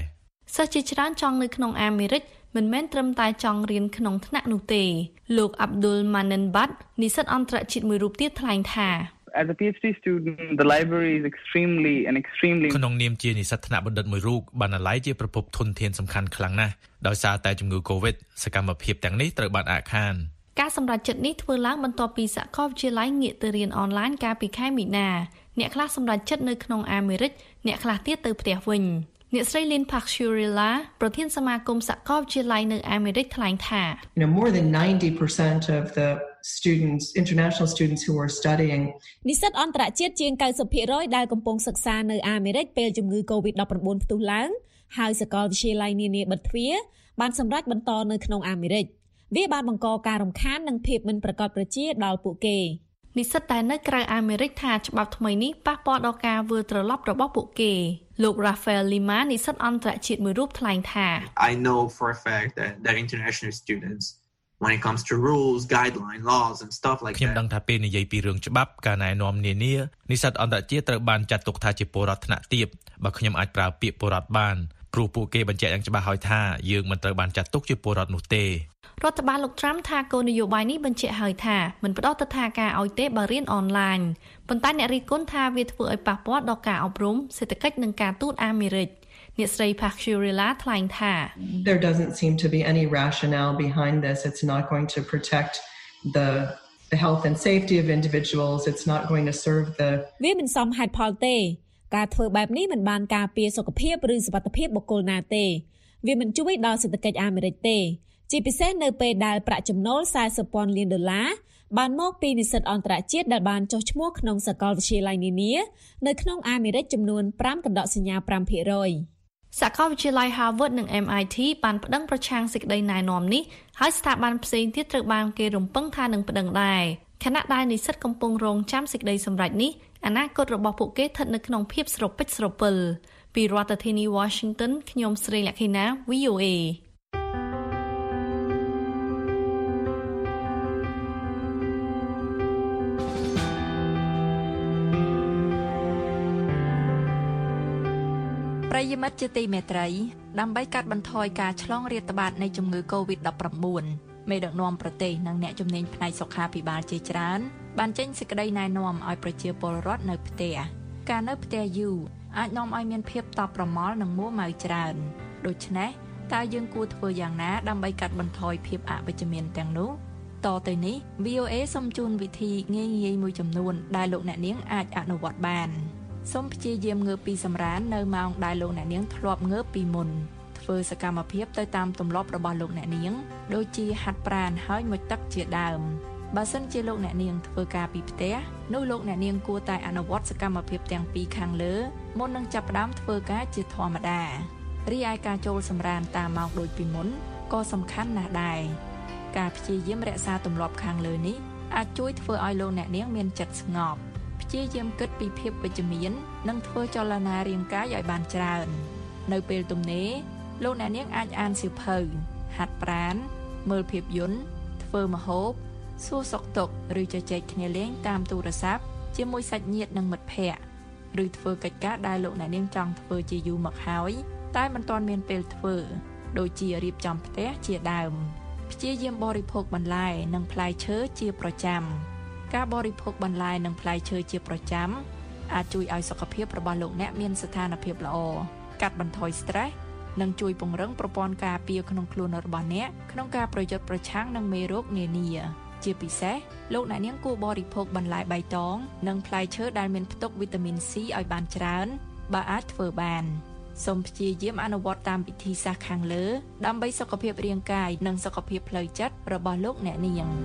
សិស្សជាច្រើនចង់នៅក្នុងអាមេរិកមិនមែនត្រឹមតែចង់រៀនក្នុងថ្នាក់នោះទេលោក Abdul Manan Bat និស្សិតអន្តរជាតិមួយរូបទៀតថ្លែងថា As a PhD student the library is extremely and extremely ក្នុងនាមជានិស្សិតថ្នាក់បណ្ឌិតមួយរូបបណ្ណាល័យជាប្រភពធនធានសំខាន់ខ្លាំងណាស់ដោយសារតែជំងឺ Covid សកម្មភាពទាំងនេះត្រូវបានអាក់ខានការសម្រេចចិត្តនេះធ្វើឡើងបន្ទាប់ពីសាកលវិទ្យាល័យងាកទៅរៀនអនឡាញកាលពីខែមីនាអ្នកខ្លះសម្រេចចិត្តនៅក្នុងអាមេរិកអ្នកខ្លះទៀតទៅផ្ទះវិញអ្នកស្រី Lynn Park-Shurila ប្រធានសមាគមសាកលវិទ្យាល័យនៅអាមេរិកថ្លែងថា You know more than ninety percent of the students international students who are studying និស្សិតអន្តរជាតិជាង ninety percent ដែលកំពុងសិក្សានៅអាមេរិកពេលជំងឺ COVID nineteen ផ្ទុះឡើងហើយសាកលវិទ្យាល័យនានាបិទទ្វារបានសម្រេចបន្តនៅក្នុងអាមេរិកវាបានបង្កការរំខាននិងភាពមិនប្រកបប្រជាដល់ពួកគេនិស្សិតតែនៅក្រៅអាមេរិកថាច្បាប់ថ្មីនេះប៉ះពាល់ដល់ការវិលត្រឡប់របស់ពួកគេលោក Rafael Lima និស្សិតអន្តរជាតិមួយរូបថ្លែងថា I know for a fact that that international students when it comes to rules guidelines laws and stuff like that ខ្ញុំដឹងថាពេលនិយាយពីរឿងច្បាប់ការណែនាំនានានិស្សិតអន្តរជាតិត្រូវបានចាត់ទុកថាជាពលរដ្ឋថ្នាក់ទាបបើខ្ញុំអាចប្រើពាក្យពលរដ្ឋបានព្រោះពួកគេបញ្ជាក់យ៉ាងច្បាស់ហើយថាយើងមិនត្រូវបានចាត់ទុកជាពលរដ្ឋនោះទេរដ្ឋបាលលោក Trump ថាគោលនយោបាយនេះបញ្ជាក់ហើយថាមិនផ្ដោតទៅថាការឲ្យទេបើរៀនអនឡាញប៉ុន្តែអ្នករិះគន់ថាវាធ្វើឲ្យប៉ះពាល់ដល់ការអប់រំសេដ្ឋកិច្ចនិងការទូតអាមេរិកអ្នកស្រី Park-Shurila ថ្លែងថា There doesn't seem to be any rationale behind this it's not going to protect the the health and safety of individuals it's not going to serve the វាមិនសមហេតុផលទេការធ្វើបែបនេះមិនបានការពារសុខភាពឬសុវត្ថិភាពបុគ្គលណាទេវាមិនជួយដល់សេដ្ឋកិច្ចអាមេរិកទេជាពិសេសនៅពេលដែលប្រាក់ចំណូលforty thousandលានដុល្លារបានមកពីនិស្សិតអន្តរជាតិដែលបានចុះឈ្មោះក្នុងសាកលវិទ្យាល័យនានានៅក្នុងអាមេរិកចំនួនfiveកណ្ដកសញ្ញាfive percentសាកលវិទ្យាល័យ Harvard និង M I T បានប្តឹងប្រឆាំងសេចក្តីណែនាំនេះហើយស្ថាប័នផ្សេងទៀតត្រូវបានគេរំពឹងថានឹងប្តឹងដែរខណៈដែលនិស្សិតកំពុងរងចាំសេចក្តីសម្រេចនេះអនាគតរបស់ពួកគេស្ថិតនៅក្នុងភាពស្រពិចស្រពិលពីរដ្ឋធានី Washington ខ្ញុំស្រីលក្ខិណា V O A ប្រិយមិត្តជាទីមេត្រីដើម្បីកាត់បន្ថយការឆ្លងរាតត្បាតនៃជំងឺ COVID nineteen មេដឹកនាំប្រទេសនិងអ្នកជំនាញផ្នែកសុខាភិបាលជាច្រើនបានចេញសេចក្តីណែនាំឲ្យប្រជាពលរដ្ឋនៅផ្ទះការនៅផ្ទះយូរអាចនាំឲ្យមានភាពតប់ប្រមល់និងមួម៉ៅច្រើនដូច្នេះតើយើងគួរធ្វើយ៉ាងណាដើម្បីកាត់បន្ថយភាពអវិជ្ជមានទាំងនោះតទៅនេះ V O A សូមជូនវិធីងាយៗមួយចំនួនដែលលោកអ្នកនាងអាចអនុវត្តបានសូមព្យាយាមងើបពីសម្រាននៅម៉ោងដែលលោកអ្នកនាងធ្លាប់ងើបពីមុនធ្វើសកម្មភាពទៅតាមទម្លាប់របស់លោកអ្នកនាងដូចជាហាត់ប្រាណហើយមុជទឹកជាដើមបើសិនជាលោកអ្នកនាងធ្វើការពីផ្ទះនោះលោកអ្នកនាងគួរតែអនុវត្តសកម្មភាពទាំងពីរខាងលើមុននឹងចាប់ផ្ដើមធ្វើការជាធម្មតារីឯការចូលសម្រានតាមម៉ោងដូចពីមុនក៏សំខាន់ណាស់ដែរការព្យាយាមរក្សាទម្លាប់ខាងលើនេះអាចជួយធ្វើឲ្យលោកអ្នកនាងមានចិត្តស្ងប់ព្យាយាមគិតពីភាពវិជ្ជមាននិងធ្វើចលនារាងកាយឲ្យបានច្រើននៅពេលទំនេរលោកអ្នកនាងអាចអានសៀវភៅហាត់ប្រាណមើលភាពយន្តធ្វើម្ហូបសួរសុខទុក្ខឬជជែកគ្នាលេងតាមទូរស័ព្ទជាមួយសាច់ញាតិនិងមិត្តភ័ក្តិឬធ្វើកិច្ចការដែលលោកអ្នកនាងចង់ធ្វើជាយូរមកហើយតែមិនទាន់មានពេលធ្វើដូចជារៀបចំផ្ទះជាដើមព្យាយាមបរិភោគបន្លែនិងផ្លែឈើជាប្រចាំការបរិភោគបន្លែនិងផ្លែឈើជាប្រចាំអាចជួយឲ្យសុខភាពរបស់លោកអ្នកមានស្ថានភាពល្អកាត់បន្ថយ stress និងជួយពង្រឹងប្រព័ន្ធការពារក្នុងខ្លួនរបស់អ្នកក្នុងការប្រយុទ្ធប្រឆាំងនឹងមេរោគនានាជាពិសេសលោកអ្នកនាងគួរបរិភោគបន្លែបៃតងនិងផ្លែឈើដែលមានផ្ទុកវីតាមីន C ឲ្យបានច្រើនបើអាចធ្វើបានសូមព្យាយាមអនុវត្តតាមវិធីសាស្ត្រខាងលើដើម្បីសុខភាពរាងកាយនិងសុខភាពផ្លូវចិត្តរបស់លោកអ្នកនាង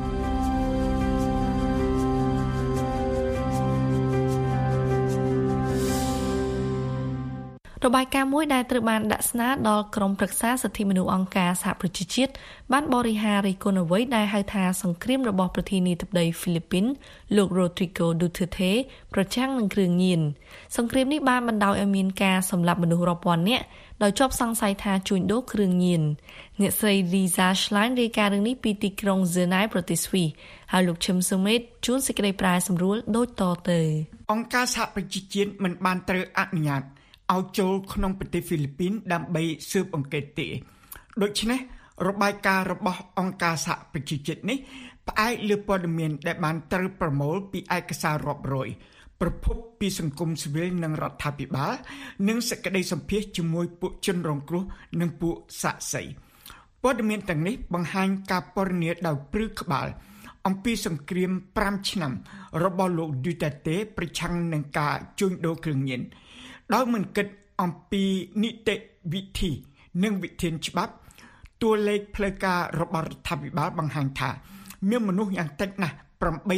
របាយការណ៍មួយដែលត្រូវបានដាក់ស្នើដល់ក្រុមប្រឹក្សាសិទ្ធិមនុស្សអង្គការសហប្រជាជាតិបានបរិហារិះគន់អ្វីដែលហៅថាសង្គ្រាមរបស់ប្រធានាធិបតីហ្វីលីពីនលោក Rodrigo Duterte ប្រឆាំងនឹងគ្រឿងញៀនសង្គ្រាមនេះបានបណ្ដាលឲ្យមានការសម្លាប់មនុស្សរាប់ពាន់នាក់ដោយជាប់សង្ស័យថាជួញដូរគ្រឿងញៀនអ្នកស្រី Lisa Schlein រាយការណ៍រឿងនេះពីទីក្រុង Geneva ប្រទេសស្វីសហើយលោកឈឹមសុមេតជួនសេចក្តីប្រាយសម្រួលដូចតទៅអង្គការសហប្រជាជាតិមិនបានត្រូវអនុញ្ញាតឲ្យចូលក្នុងប្រទេសហ្វីលីពីនដើម្បីស៊ើបអង្កេតទេដូច្នេះរបាយការណ៍របស់អង្គការសហប្រជាជាតិនេះផ្អែកលើព័ត៌មានដែលបានត្រូវប្រមូលពីឯកសាររាប់រយប្រភពពីសង្គមស៊ីវិលនិងរដ្ឋាភិបាលនិងសេចក្តីសម្ភាសជាមួយពួកជនរងគ្រោះនិងពួកសាក្សីព័ត៌មានទាំងនេះបង្ហាញការពណ៌នាដោយព្រឺក្បាលអំពីសង្គ្រាមប្រាំឆ្នាំរបស់លោក Duterte ប្រឆាំងនឹងការជួញដូរគ្រឿងញៀនដោយមិនគិតអំពីនីតិវិធីនិងវិធានច្បាប់តួលេខផ្លូវការរបស់រដ្ឋាភិបាលបង្ហាញថាមានមនុស្សយ៉ាងតិចណាស់eight thousand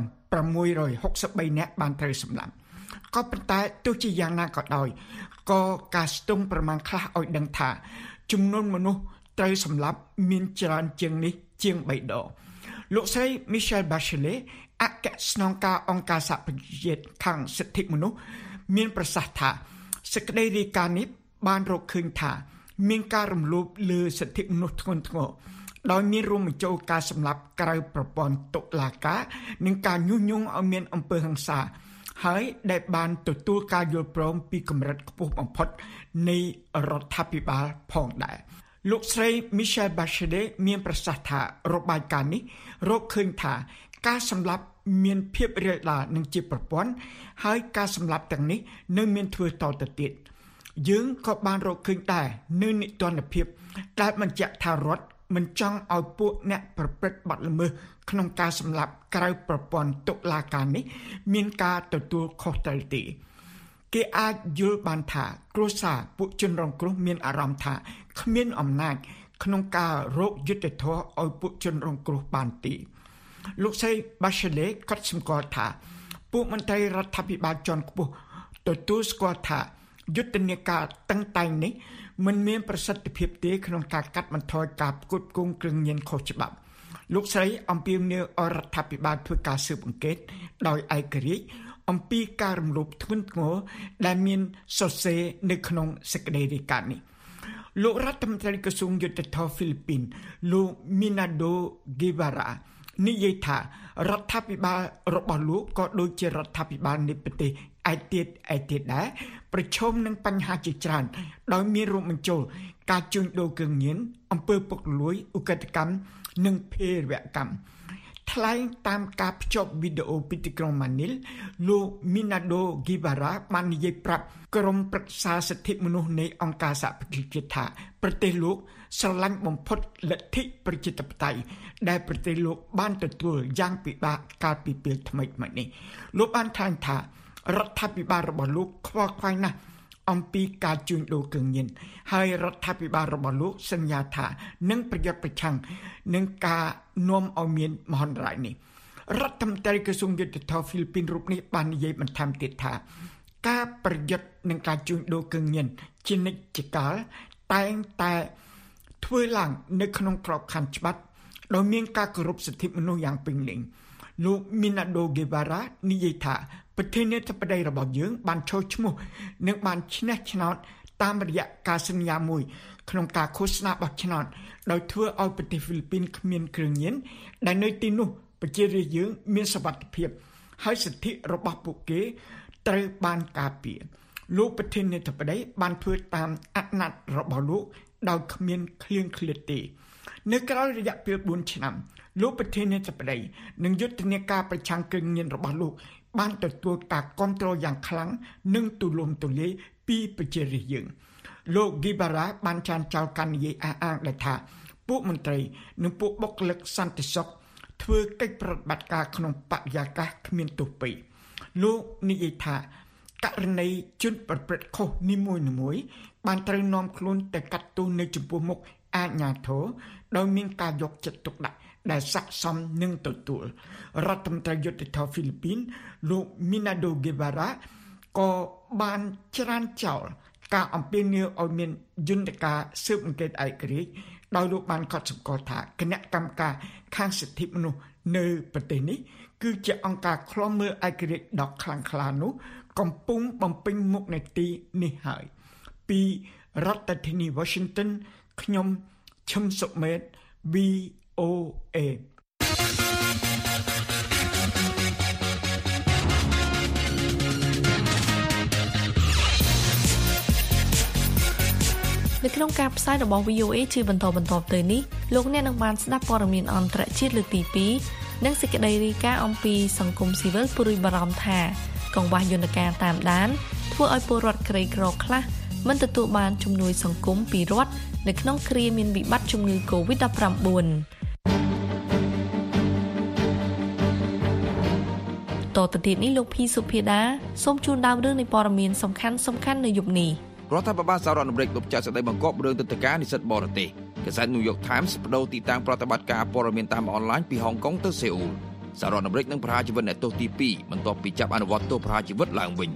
six hundred sixty-threeនាក់បានត្រូវសម្លាប់ក៏ប៉ុន្តែទោះជាយ៉ាងណាក៏ដោយក៏ការស្ទង់ប្រមាណខ្លះឲ្យដឹងថាចំនួនមនុស្សត្រូវសម្លាប់មានច្រើនជាងនេះជាងthreeដងលោកស្រី Michelle Bachelet អគ្គស្នងការអង្គការសហប្រជាជាតិខាងសិទ្ធិមនុស្សមានប្រសាសន៍ថាសេចក្តីរាយការណ៍នេះបានរកឃើញថាមានការរំលោភលើសិទ្ធិមនុស្សធ្ងន់ធ្ងរដោយមានរួមបញ្ចូលការសម្លាប់ក្រៅប្រព័ន្ធតុលាការនិងការញុះញង់ឲ្យមានអំពើហិង្សាហើយដែលបានទទួលការយល់ព្រមពីកម្រិតខ្ពស់បំផុតនៃរដ្ឋាភិបាលផងដែរលោកស្រី Michelle Bachelet មានប្រសាសន៍ថារបាយការណ៍នេះរកឃើញថាការសម្លាប់មានភាពរាលដាលនិងជាប្រព័ន្ធហើយការសម្លាប់ទាំងនេះនៅមានធ្វើតទៅទៀតយើងក៏បានរកឃើញដែរនៅនីតិរដ្ឋភាពដែលបញ្ជាក់ថារដ្ឋមិនចង់ឲ្យពួកអ្នកប្រព្រឹត្តបទល្មើសក្នុងការសម្លាប់ក្រៅប្រព័ន្ធតុលាការនេះមានការទទួលខុសត្រូវទេគេអាចយល់បានថាគ្រួសារពួកជនរងគ្រោះមានអារម្មណ៍ថាគ្មានអំណាចក្នុងការរកយុត្តិធម៌ឲ្យពួកជនរងគ្រោះបានទេលោកស្រី Bachelet ក៏សម្គាល់ថាពួកមន្ត្រីរដ្ឋាភិបាលជាន់ខ្ពស់ទទួលស្គាល់ថាយុទ្ធនាការតឹងតែងនេះមិនមានប្រសិទ្ធភាពទេក្នុងការកាត់បន្ថយការផ្គត់ផ្គង់គ្រឿងញៀនខុសច្បាប់លោកស្រីអំពាវនាវឲ្យរដ្ឋាភិបាលធ្វើការស៊ើបអង្កេតដោយឯករាជ្យអំពីការរំលោភធ្ងន់ធ្ងរដែលមានសរសេរនៅក្នុងសេចក្តីរាយការណ៍នេះលោករដ្ឋមន្ត្រីក្រសួងយុទ្ធភ័ពហ្វីលីពីនលោក Minado Guevara និយាយថារដ្ឋាភិបាលរបស់លោកក៏ដូចជារដ្ឋាភិបាលនៃប្រទេសឯទៀតឯទៀតដែរប្រឈមនឹងបញ្ហាជាច្រើនដោយមានរួមបញ្ចូលការជួញដូរគ្រឿងញៀនអំពើពុករលួយឧក្រិដ្ឋកម្មនិងភេរវកម្មថ្លែងតាមការភ្ជាប់វីដេអូពីទីក្រុងម៉ានីលលោក Minado Guevara បាននិយាយប្រាប់ក្រុមប្រឹក្សាសិទ្ធិមនុស្សនៃអង្គការសហប្រជាជាតិថាប្រទេសលោកស្រឡាញ់បំផុតលទ្ធិប្រជាធិបតេយ្យដែលប្រទេសលោកបានទទួលយ៉ាងពិបាកកាលពីពេលថ្មីៗនេះលោកបានថ្លែងថារដ្ឋាភិបាលរបស់លោកខ្វល់ខ្វាយណាស់អំពីការជួញដូរគ្រឿងញៀនហើយរដ្ឋាភិបាលរបស់លោកសន្យាថានឹងប្រយុទ្ធប្រឆាំងនឹងការនាំឲ្យមានមហន្តរាយនេះរដ្ឋមន្ត្រីក្រសួងយុទ្ធភ័ពហ្វីលីពីនរូបនេះបាននិយាយបន្ថែមទៀតថាការប្រយុទ្ធនឹងការជួញដូរគ្រឿងញៀនជានិច្ចកាលតែងតែធ្វើឡើងនៅក្នុងក្របខ័ណ្ឌច្បាប់ដោយមានការគោរពសិទ្ធិមនុស្សយ៉ាងពេញលេញលោក Minado Guevara និយាយថាប្រធានាធិបតីរបស់យើងបានចូលឈ្មោះនិងបានឈ្នះឆ្នោតតាមរយៈការសន្យាមួយក្នុងការឃោសនាបោះឆ្នោតដោយធ្វើឲ្យប្រទេសហ្វីលីពីនគ្មានគ្រឿងញៀនដែលនៅទីនោះប្រជារាស្ត្រយើងមានសុវត្ថិភាពហើយសិទ្ធិរបស់ពួកគេត្រូវបានការពារលោកប្រធានាធិបតីបានធ្វើតាមអាណត្តិរបស់លោកដោយគ្មានឃ្លៀងឃ្លាតទេនៅក្រៅរយៈពេលfourឆ្នាំលោកប្រធានាធិបតីនិងយុទ្ធនាការប្រឆាំងគ្រឿងញៀនរបស់លោកបានទទួលការគាំទ្រយ៉ាងខ្លាំងនិងទូលំទូលាយពីប្រជារាស្ត្រយើងលោក Guevara បានចានចោលការនិយាយអះអាងដែលថាពួកមន្ត្រីនិងពួកបុគ្គលិកសន្តិសុខធ្វើកិច្ចប្រតិបត្តិការក្នុងបរិយាកាសគ្មានទោសពីរលោកនិយាយថាករណីជនប្រព្រឹត្តខុសនីមួយៗបានត្រូវនាំខ្លួនទៅកាត់ទោសនៅចំពោះមុខអាជ្ញាធរដោយមានការយកចិត្តទុកដាក់ដែលស័ក្តិសមនឹងទទួលរដ្ឋមន្ត្រីយុទ្ធភ័ពហ្វីលីពីនលោក Minado Guevara ក៏បានច្រានចោលការអំពាវនាវឲ្យមានយន្តការស៊ើបអង្កេតឯករាជ្យដោយលោកបានកត់សម្គាល់ថាគណៈកម្មការខាងសិទ្ធិមនុស្សនៅប្រទេសនេះគឺជាអង្គការឃ្លាំមើលឯករាជ្យដ៏ខ្លាំងក្លានោះកំពុងបំពេញមុខនីតិនេះហើយពីរដ្ឋធានី Washington ខ្ញុំឈឹមសុមេត V O A នៅក្នុងការផ្សាយរបស់ វី អូ เอ ជាបន្តបន្ទាប់ទៅនេះលោកអ្នកនឹងបានស្ដាប់ព័ត៌មានអន្តរជាតិលើកទីពីរនិងសេចក្តីរាយការណ៍អំពីសង្គមស៊ីវិលព្រួយបារម្ភថាកង្វះយន្តការតាមដានធ្វើឲ្យពលរដ្ឋក្រីក្រខ្លះមិនទទួលបានជំនួយសង្គមពីរដ្ឋនៅក្នុងគ្រាមានវិបត្តិជំងឺ កូវីដ ដប់ប្រាំបួន តទៅទៀតនេះលោកភីសុភាដាសូមជូនដើមរឿងនៃព័ត៌មានសំខាន់សំខាន់នៅយប់នេះរដ្ឋាភិបាលសហរដ្ឋអាមេរិកបានចាត់ស្តីបង្គាប់រឿងទិដ្ឋាការនិស្សិតបរទេសកាសែត New York Times បដូរទីតាំងប្រតិបត្តិការព័ត៌មានតាមអនឡាញពីហុងកុងទៅសេអ៊ូលសហរដ្ឋអាមេរិកនឹងប្រហារជីវិតអ្នកទោសទីពីរបន្ទាប់ពីចាប់អនុវត្តទោសប្រហារជីវិតឡើងវិញ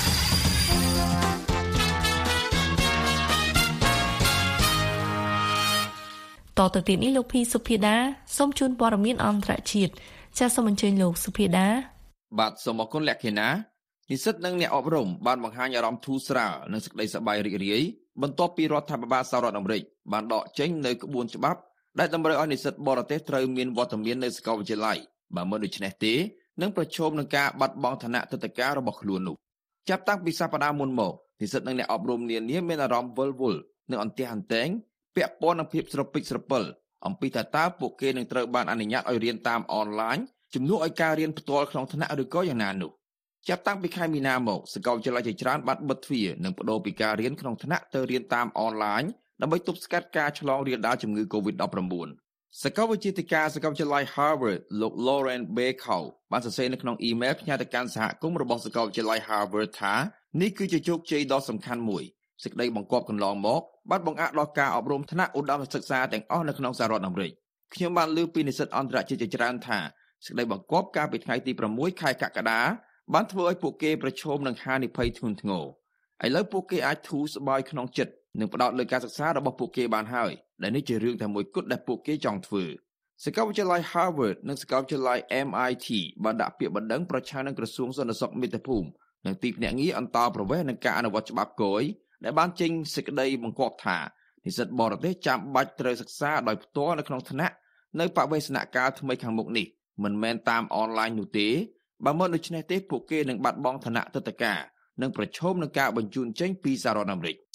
តទៅទៀតនេះលោកភីសុភាដាសូមជូនព័ត៌មានអន្តរជាតិចាសសូមអញ្ជើញលោកសុភាដាបាទសូមអរគុណលក្ខិណានិស្សិតនិងអ្នកអប់រំបានបង្ហាញអារម្មណ៍ធូរស្រាលនិងសេចក្តីសប្បាយរីករាយបន្ទាប់ពីរដ្ឋាភិបាលសហរដ្ឋអាមេរិកបានដកចេញនូវក្បួនច្បាប់ដែលតម្រូវឲ្យនិស្សិតបរទេសត្រូវមានវត្តមាននៅសាកលវិទ្យាល័យបើមិនដូច្នេះទេនឹងប្រឈមនឹងការបាត់បង់ឋានៈទិដ្ឋាការរបស់ខ្លួននោះចាប់តាំងពីសប្តាហ៍មុនមកនិស្សិតនិងអ្នកអប់រំនានាមានអារម្មណ៍វិលវល់និងអន្ទះអន្ទែងពាក់ព័ន្ធនឹងភាពស្រពិចស្រពិលអំពីថាតើពួកគេនឹងត្រូវបានអនុញ្ញាតឲ្យរៀនតាមអនឡាញជំនួសឲ្យការរៀនផ្ទាល់ក្នុងថ្នាក់ឬក៏យ៉ាងណានោះចាប់តាំងពីខែមីនាមកសាកលវិទ្យាល័យជាច្រើនបានបិទទ្វារនិងបដូរពីការរៀនក្នុងថ្នាក់ទៅរៀនតាមអនឡាញដើម្បីទប់ស្កាត់ការឆ្លងរាលដាលជំងឺ កូវីដ ដប់ប្រាំបួន សាកលវិទ្យាធិការសាកលវិទ្យាល័យ Harvard លោក Lauren Bacow បានសរសេរនៅក្នុងអ៊ីមែលផ្ញើទៅកាន់សហគមន៍របស់សាកលវិទ្យាល័យ Harvard ថានេះគឺជាជោគជ័យដ៏សំខាន់មួយសេចក្តីបង្គាប់កន្លងមកបានបង្អាក់ដល់ការអប់រំថ្នាក់ឧត្តមសិក្សាទាំងអស់នៅក្នុងសហរដ្ឋអាមេរិកខ្ញុំបានលើកពីនិស្សិតអន្តរជាតិជាច្រើនថាសេចក្តីបង្គាប់កាលពីថ្ងៃទីប្រាំមួយខែកក្កដាបានធ្វើឲ្យពួកគេប្រឈមនឹងហានិភ័យធ្ងន់ធ្ងរឥឡូវពួកគេអាចធូរស្បើយក្នុងចិត្តនិងផ្ដោតលើការសិក្សារបស់ពួកគេបានហើយដែលនេះជារឿងតែមួយគត់ដែលពួកគេចង់ធ្វើសាកលវិទ្យាល័យ Harvard និងសាកលវិទ្យាល័យ เอ็ม ไอ ที បានដាក់ពាក្យបណ្ដឹងប្រឆាំងនឹងក្រសួងសន្តិសុខមាតុភូមិនិងទីភ្នាក់ងារអន្តរប្រវេសន៍នឹងការអនុវត្តច្បាប់គយដែលបានចេញសេចក្តីបង្គាប់ថានិស្សិតបរទេសចាំបាច់ត្រូវសិក្សាដោយផ្ទាល់នៅក្នុងថ្នាក់នៅបរិវេណការថ្មីខាងមុខនេះមិនមែនតាមអនឡាញនោះទេបើមិនដូច្នេះទេពួកគេនឹងបាត់បង់ឋានៈទិដ្ឋាការនិងប្រឈមនឹងការបញ្ជូនចេញពីសហរដ្ឋអាមេរិក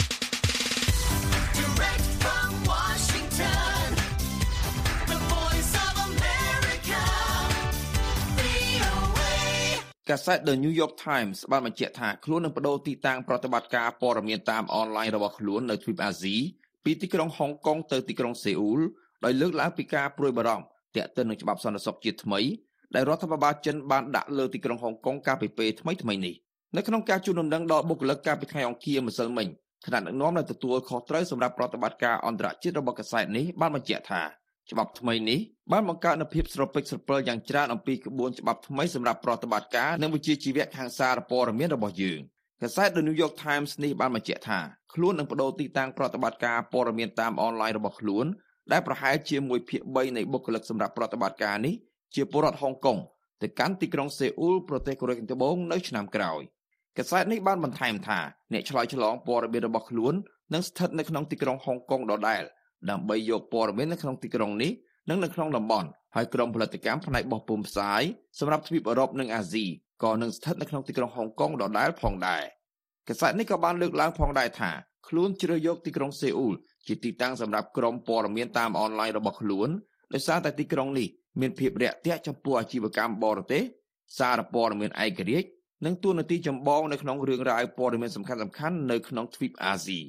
កាសែត The New York Times បានបញ្ជាក់ថាខ្លួននឹងបដូរទីតាំងប្រតិបត្តិការព័ត៌មានតាមអនឡាញរបស់ខ្លួននៅទ្វីបអាស៊ីពីទីក្រុងហុងកុងទៅទីក្រុងសេអ៊ូលដោយលើកឡើងពីការព្រួយបារម្ភទាក់ទិននឹងច្បាប់សន្តិសុខជាតិថ្មីដែលរដ្ឋាភិបាលចិនបានដាក់លើទីក្រុងហុងកុងកាលពីពេលថ្មីថ្មីនេះនៅក្នុងការជួបដំណឹងដល់បុគ្គលិកកាលពីថ្ងៃអង្គារម្សិលមិញថ្នាក់ដឹកនាំនៅទទួលខុសត្រូវសម្រាប់ប្រតិបត្តិការអន្តរជាតិរបស់កាសែតនេះបានបញ្ជាក់ថាច្បាប់ថ្មីនេះបានបង្កើតនូវភាពស្រពេចស្រពិលយ៉ាងច្រើនអំពីក្បួនច្បាប់ថ្មីសម្រាប់ប្រតិបត្តិការនិងវិជ្ជាជីវៈខាងសារព័ត៌មានរបស់យើងកាសែត The New York Times នេះបានបញ្ជាក់ថាខ្លួននឹងបដូរទីតាំងប្រតិបត្តិការព័ត៌មានតាមអនឡាញរបស់ខ្លួនដែលប្រហែលជាមួយភាគបីនៃបុគ្គលិកសម្រាប់ប្រតិបត្តិការនេះជាពលរដ្ឋហុងកុងទៅកាន់ទីក្រុងសេអ៊ូលប្រទេសកូរ៉េខាងត្បូងនៅឆ្នាំក្រោយកាសែតនេះបានបន្ថែមថាអ្នកឆ្លើយឆ្លងព័ត៌មានរបស់ខ្លួននឹងស្ថិតនៅក្នុងទីក្រុងហុងកុងដដែលដើម្បីយកព័ត៌មាននៅក្នុងទីក្រុងនេះនិងនៅក្នុងតំបន់ហើយក្រុមផលិតកម្មផ្នែកបោះពុម្ពផ្សាយសម្រាប់ទ្វីបអឺរ៉ុបនិងអាស៊ីក៏នឹងស្ថិតនៅក្នុងទីក្រុងហុងកុងដដែលផងដែរកាសែតនេះក៏បានលើកឡើងផងដែរថាខ្លួនជ្រើសយកទីក្រុងសេអ៊ូលជាទីតាំងសម្រាប់ក្រុមព័ត៌មានតាមអនឡាញរបស់ខ្លួនដោយសារតែទីក្រុងនេះមានភាពរាក់ទាក់ចំពោះអាជីវកម្មបរទេសសារព័ត៌មានឯករាជ្យនិងតួនាទីចម្បងនៅក្នុងរឿងរ៉ាវព័ត៌មានសំខាន់ៗនៅក្នុងទ្វីបអាស៊ី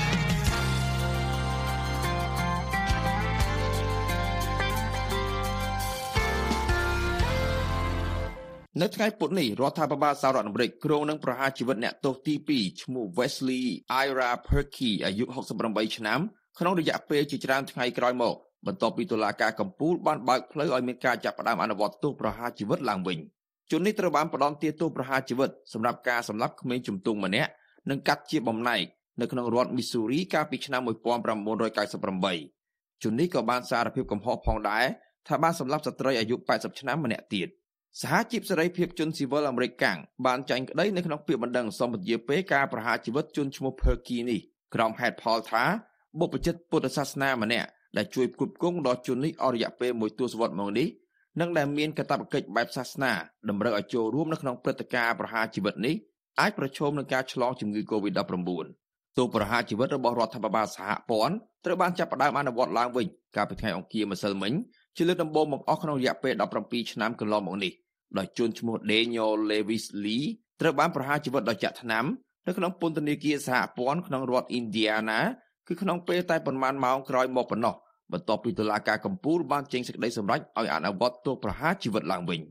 នៅថ្ងៃពុធនេះរដ្ឋាភិបាលសហរដ្ឋអាមេរិកគ្រោងនឹងប្រហារជីវិតអ្នកទោសទីពីរឈ្មោះ Wesley Ira Perky អាយុហុកសិបប្រាំបីឆ្នាំក្នុងរយៈពេលជាច្រើនថ្ងៃក្រោយមកបន្ទាប់ពីតុលាការកំពូលបានបើកផ្លូវឲ្យមានការចាប់ផ្ដើមអនុវត្តទោសប្រហារជីវិតឡើងវិញជននេះត្រូវបានផ្ដន្ទាទោសប្រហារជីវិតសម្រាប់ការសម្លាប់ក្មេងជំទង់ម្នាក់និងកាត់ជាបំណែកនៅក្នុងរដ្ឋ Missouri កាលពីឆ្នាំmột nghìn chín trăm chín mươi támជននេះក៏បានសារភាពកំហុសផងដែរថាបានសម្លាប់ស្ត្រីអាយុแปดสิบឆ្នាំម្នាក់ទៀតសហជីពសេរីភាពជនស៊ីវិលអាមេរិកកាំងបានចាញ់ក្តីនៅក្នុងពាក្យបណ្ដឹងសម្បទាពេលការប្រហារជីវិតជនឈ្មោះ Perky នេះក្រុមហេតុផលថាបុព្វជិតពុទ្ធសាសនាម្នាក់ដែលជួយគ្រប់គ្រងដល់ជននេះអស់រយៈពេលមួយទសវត្សរ៍មកនេះនិងដែលមានកាតព្វកិច្ចបែបសាសនាតម្រូវឲ្យចូលរួមនៅក្នុងព្រឹត្តិការណ៍ប្រហារជីវិតនេះអាចប្រឈមនឹងការឆ្លងជំងឺ កូវីដ ដប់ប្រាំបួនទោសប្រហារជីវិតរបស់រដ្ឋាភិបាលសហព័ន្ធត្រូវបានចាប់ផ្ដើមអនុវត្តឡើងវិញកាលពីថ្ងៃអង្គារម្សិលមិញជាលើកដំបូងបង្អស់ក្នុងរយៈពេលដប់ប្រាំពីរឆ្នាំកន្លងមកនេះដោយជនឈ្មោះ Daniel Lewis Lee ត្រូវបានប្រហារជីវិតដោយចាក់ថ្នាំនៅក្នុងពន្ធនាគារសហព័ន្ធក្នុងរដ្ឋ Indiana គឺក្នុងពេលតែប៉ុន្មានម៉ោងក្រោយមកប៉ុណ្ណោះបន្ទាប់ពីតុលាការកំពូលបានចេញសេចក្តីសម្រេចឲ្យអនុវត្តទោសប្រហារជីវិតឡើងវិញ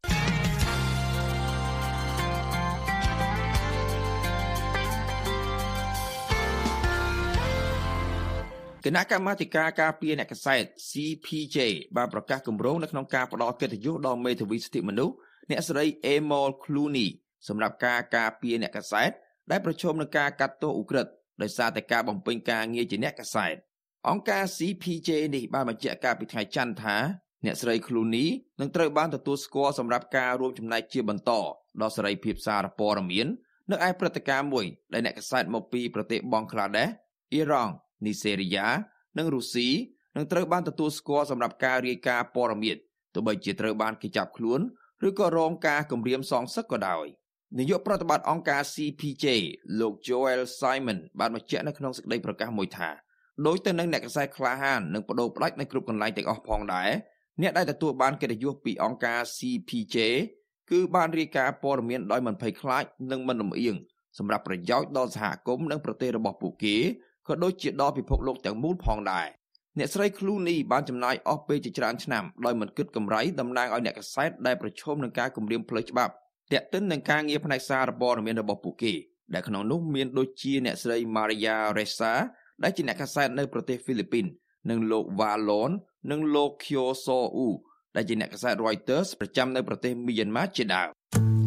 គណៈកម្មាធិការការពារអ្នកកាសែត C P J បានប្រកាសគម្រោងនៅក្នុងការផ្តល់កិត្តិយសដល់មេធាវីសិទ្ធិមនុស្សអ្នកស្រី Amal Clooney សម្រាប់ការការពារអ្នកកាសែតដែលប្រឈមនឹងការកាត់ទោសឧក្រិដ្ឋដោយសារតែការបំពេញការងារជាអ្នកកាសែតអង្គការ C P J នេះបានបញ្ជាក់កាលពីថ្ងៃច័ន្ទថាអ្នកស្រី Clooney នឹងត្រូវបានទទួលស្គាល់សម្រាប់ការរួមចំណែកជាបន្តដល់សេរីភាពសារព័ត៌មាននៅឯព្រឹត្តិការណ៍មួយដែលអ្នកកាសែតមកពីប្រទេសបង់ក្លាដេស អ៊ីរ៉ង់ នីសេរីយ៉ានិងរុស្ស៊ីនឹងត្រូវបានទទួលស្គាល់សម្រាប់ការរាយការណ៍ព័ត៌មានទោះបីជាត្រូវបានគេចាប់ខ្លួនឬក៏រងការគំរាមសងសឹកក៏ដោយនាយកប្រតិបត្តិអង្គការ C P J លោក Joel Simon បានបញ្ជាក់នៅក្នុងសេចក្តីប្រកាសមួយថាដោយទៅនឹងអ្នកកាសែតក្លាហាននឹងបដូរផ្ដាច់នៅគ្រប់កន្លែងទាំងអស់ផងដែរអ្នកដែលទទួលបានកិត្តិយសពីអង្គការ C P J គឺបានរាយការណ៍ព័ត៌មានដោយមិនភ័យខ្លាចនិងមិនលំអៀងសម្រាប់ប្រយោជន៍ដល់សហគមន៍និងប្រទេសរបស់ពួកគេក៏ដូចជាដល់ពិភពលោកទាំងមូលផងដែរអ្នកស្រី Clooney បានចំណាយអស់ពេលជាច្រើនឆ្នាំដោយមិនគិតកម្រៃតំណាងឲ្យអ្នកកាសែតដែលប្រឈមនឹងការគំរាមផ្លូវច្បាប់ទាក់ទិននឹងការងារផ្នែកសារព័ត៌មានរបស់ពួកគេដែលក្នុងនោះមានដូចជាអ្នកស្រី Maria Ressa ដែលជាអ្នកកាសែតនៅប្រទេសហ្វីលីពីននិងលោក Valon និងលោក Kyo So-u ដែលជាអ្នកកាសែត Reuters ប្រចាំនៅប្រទេសមីយ៉ាន់ម៉ាជាដើម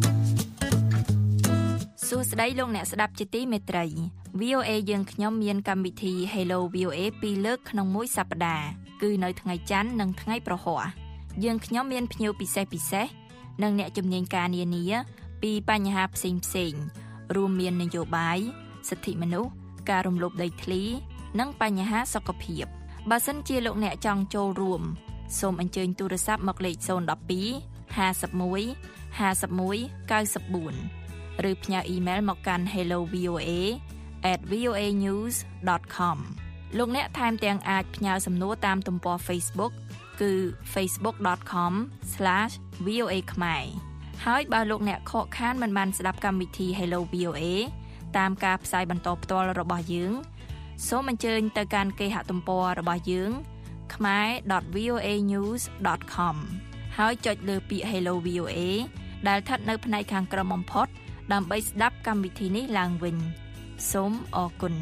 សួស្តីលោកអ្នកស្ដាប់ជាទីមេត្រី V O A យើងខ្ញុំមានកម្មវិធី Hello វី អូ เอ ពីរលើកក្នុងមួយសប្តាហ៍គឺនៅថ្ងៃច័ន្ទនិងថ្ងៃប្រហ័សយើងខ្ញុំមានភ្ញៀវពិសេសពិសេសនិងអ្នកជំនាញការនានាពីបញ្ហាផ្សេងផ្សេងរួមមាននយោបាយសិទ្ធិមនុស្សការរំលោភដីធ្លីនិងបញ្ហាសុខភាពបើសិនជាលោកអ្នកចង់ចូលរួមសូមអញ្ជើញទូរស័ព្ទមកលេខศูนย์ một hai ห้าสิบเอ็ด ห้าสิบเอ็ด เก้าสิบสี่ឬផ្ញើអ៊ីមែលមកកាន់ hello v o a at v o a news dot com លោកអ្នកថែមទាំងអាចផ្ញើសំណួរតាមទំព័រ Facebook គឺ facebook dot com slash v o a ខ្មែរហើយបើលោកអ្នកខកខានមិនបានស្ដាប់កម្មវិធី Hello វី អូ เอ តាមការផ្សាយបន្តផ្ទាល់របស់យើងសូមអញ្ជើញទៅកាន់គេហទំព័ររបស់យើង khmae dot v o a news dot com ហើយចុចលើពាក្យ Hello វី អូ เอ ដែលស្ថិតនៅផ្នែកខាងក្រោមបំផុតដើម្បីស្ដាប់កម្មវិធីនេះឡើងវិញសូមអរគុណ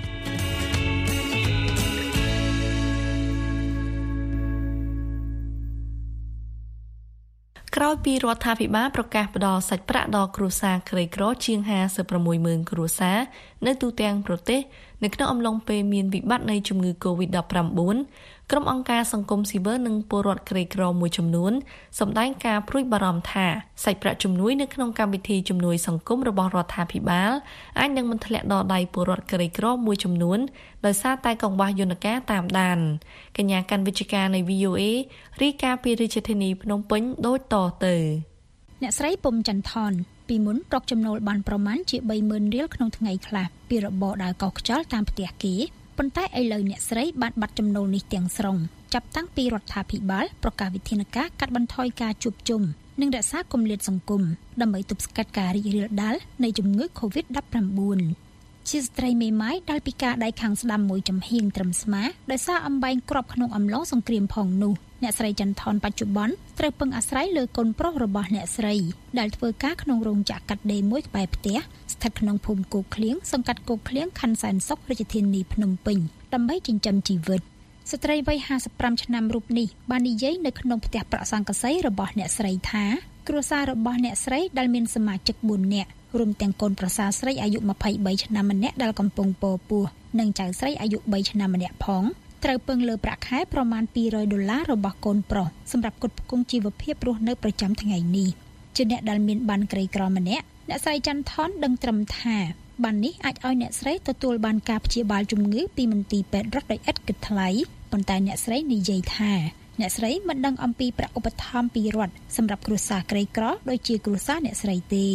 ក្រោយពីរដ្ឋាភិបាលប្រកាសផ្តល់សាច់ប្រាក់ដល់គ្រួសារក្រីក្រជាងห้าสิบหกម៉ឺនគ្រួសារនៅទូទាំងប្រទេសនៅក្នុងអំឡុងពេលមានវិបត្តិនៃជំងឺ COVID ដប់ប្រាំបួន ក្រុមអង្គការសង្គមស៊ីវិលនិងពលរដ្ឋក្រីក្រមួយចំនួនសម្ដែងការព្រួយបារម្ភថាសាច់ប្រាក់ជំនួយនៅក្នុងកម្មវិធីជំនួយសង្គមរបស់រដ្ឋាភិបាលអាចនឹងមិនធ្លាក់ដល់ដៃពលរដ្ឋក្រីក្រមួយចំនួនដោយសារតែកង្វះយន្តការតាមដានកញ្ញាកាន់វិទ្យការនៃ V O A រាយការណ៍ពីរាជធានីភ្នំពេញដូចតទៅអ្នកស្រីពុំចន្ទថនពីមុនរកចំណូលបានប្រមាណជាបីម៉ឺនរៀលក្នុងថ្ងៃខ្លះពីរបរដើរកោសខ្យល់តាមផ្ទះគេប៉ុន្តែឥឡូវអ្នកស្រីបានបាត់ចំណូលនេះទាំងស្រុងចាប់តាំងពីរដ្ឋាភិបាលប្រកាសវិធានការកាត់បន្ថយការជួបជុំនិងរក្សាគម្លាតសង្គមដើម្បីទប់ស្កាត់ការរីករាលដាលនៃជំងឺ COVID ដប់ប្រាំបួន ជាស្ត្រីមេម៉ាយដែលពិការដៃខាងស្ដាំមួយចំហៀងត្រឹមស្មាដោយសារអំបែងគ្រាប់ក្នុងអំឡុងសង្គ្រាមផងនោះអ្នកស្រីចន្ទថនបច្ចុប្បន្នត្រូវពឹងអាស្រ័យលើកូនប្រុសរបស់អ្នកស្រីដែលធ្វើការក្នុងរោងចក្រកាត់ដេរមួយក្បែរផ្ទះស្ថិតក្នុងភូមិគោកឃ្លៀងសង្កាត់គោកឃ្លៀងខណ្ឌសែនសុខរាជធានីភ្នំពេញដើម្បីចិញ្ចឹមជីវិតស្ត្រីវ័យห้าสิบห้าឆ្នាំរូបនេះបាននិយាយនៅក្នុងផ្ទះប្រាក់សង្កសីរបស់អ្នកស្រីថាគ្រួសាររបស់អ្នកស្រីដែលមានសមាជិកបួននាក់រួមទាំងកូនប្រសារស្រីអាយុยี่สิบสามឆ្នាំម្នាក់ដែលកំពុងពពោះនិងចៅស្រីអាយុ三ឆ្នាំម្នាក់ផងត្រូវពឹងលើប្រាក់ខែប្រមាណពីររយដុល្លាររបស់កូនប្រុសសម្រាប់ផ្គត់ផ្គង់ជីវភាពរស់នៅប្រចាំថ្ងៃនេះជាអ្នកដែលមានបានក្រីក្រម្នាក់អ្នកស្រីចន្ទថនដឹងត្រឹមថាបាននេះអាចឲ្យអ្នកស្រីទទួលបានការព្យាបាលជំងឺពីមន្ទីរពេទ្យរដ្ឋដោយឥតគិតថ្លៃប៉ុន្តែអ្នកស្រីនិយាយថាអ្នកស្រីមិនដឹងអំពីប្រាក់ឧបត្ថម្ភពីរដ្ឋសម្រាប់គ្រួសារក្រីក្រដូចជាគ្រួសារអ្នកស្រីទេ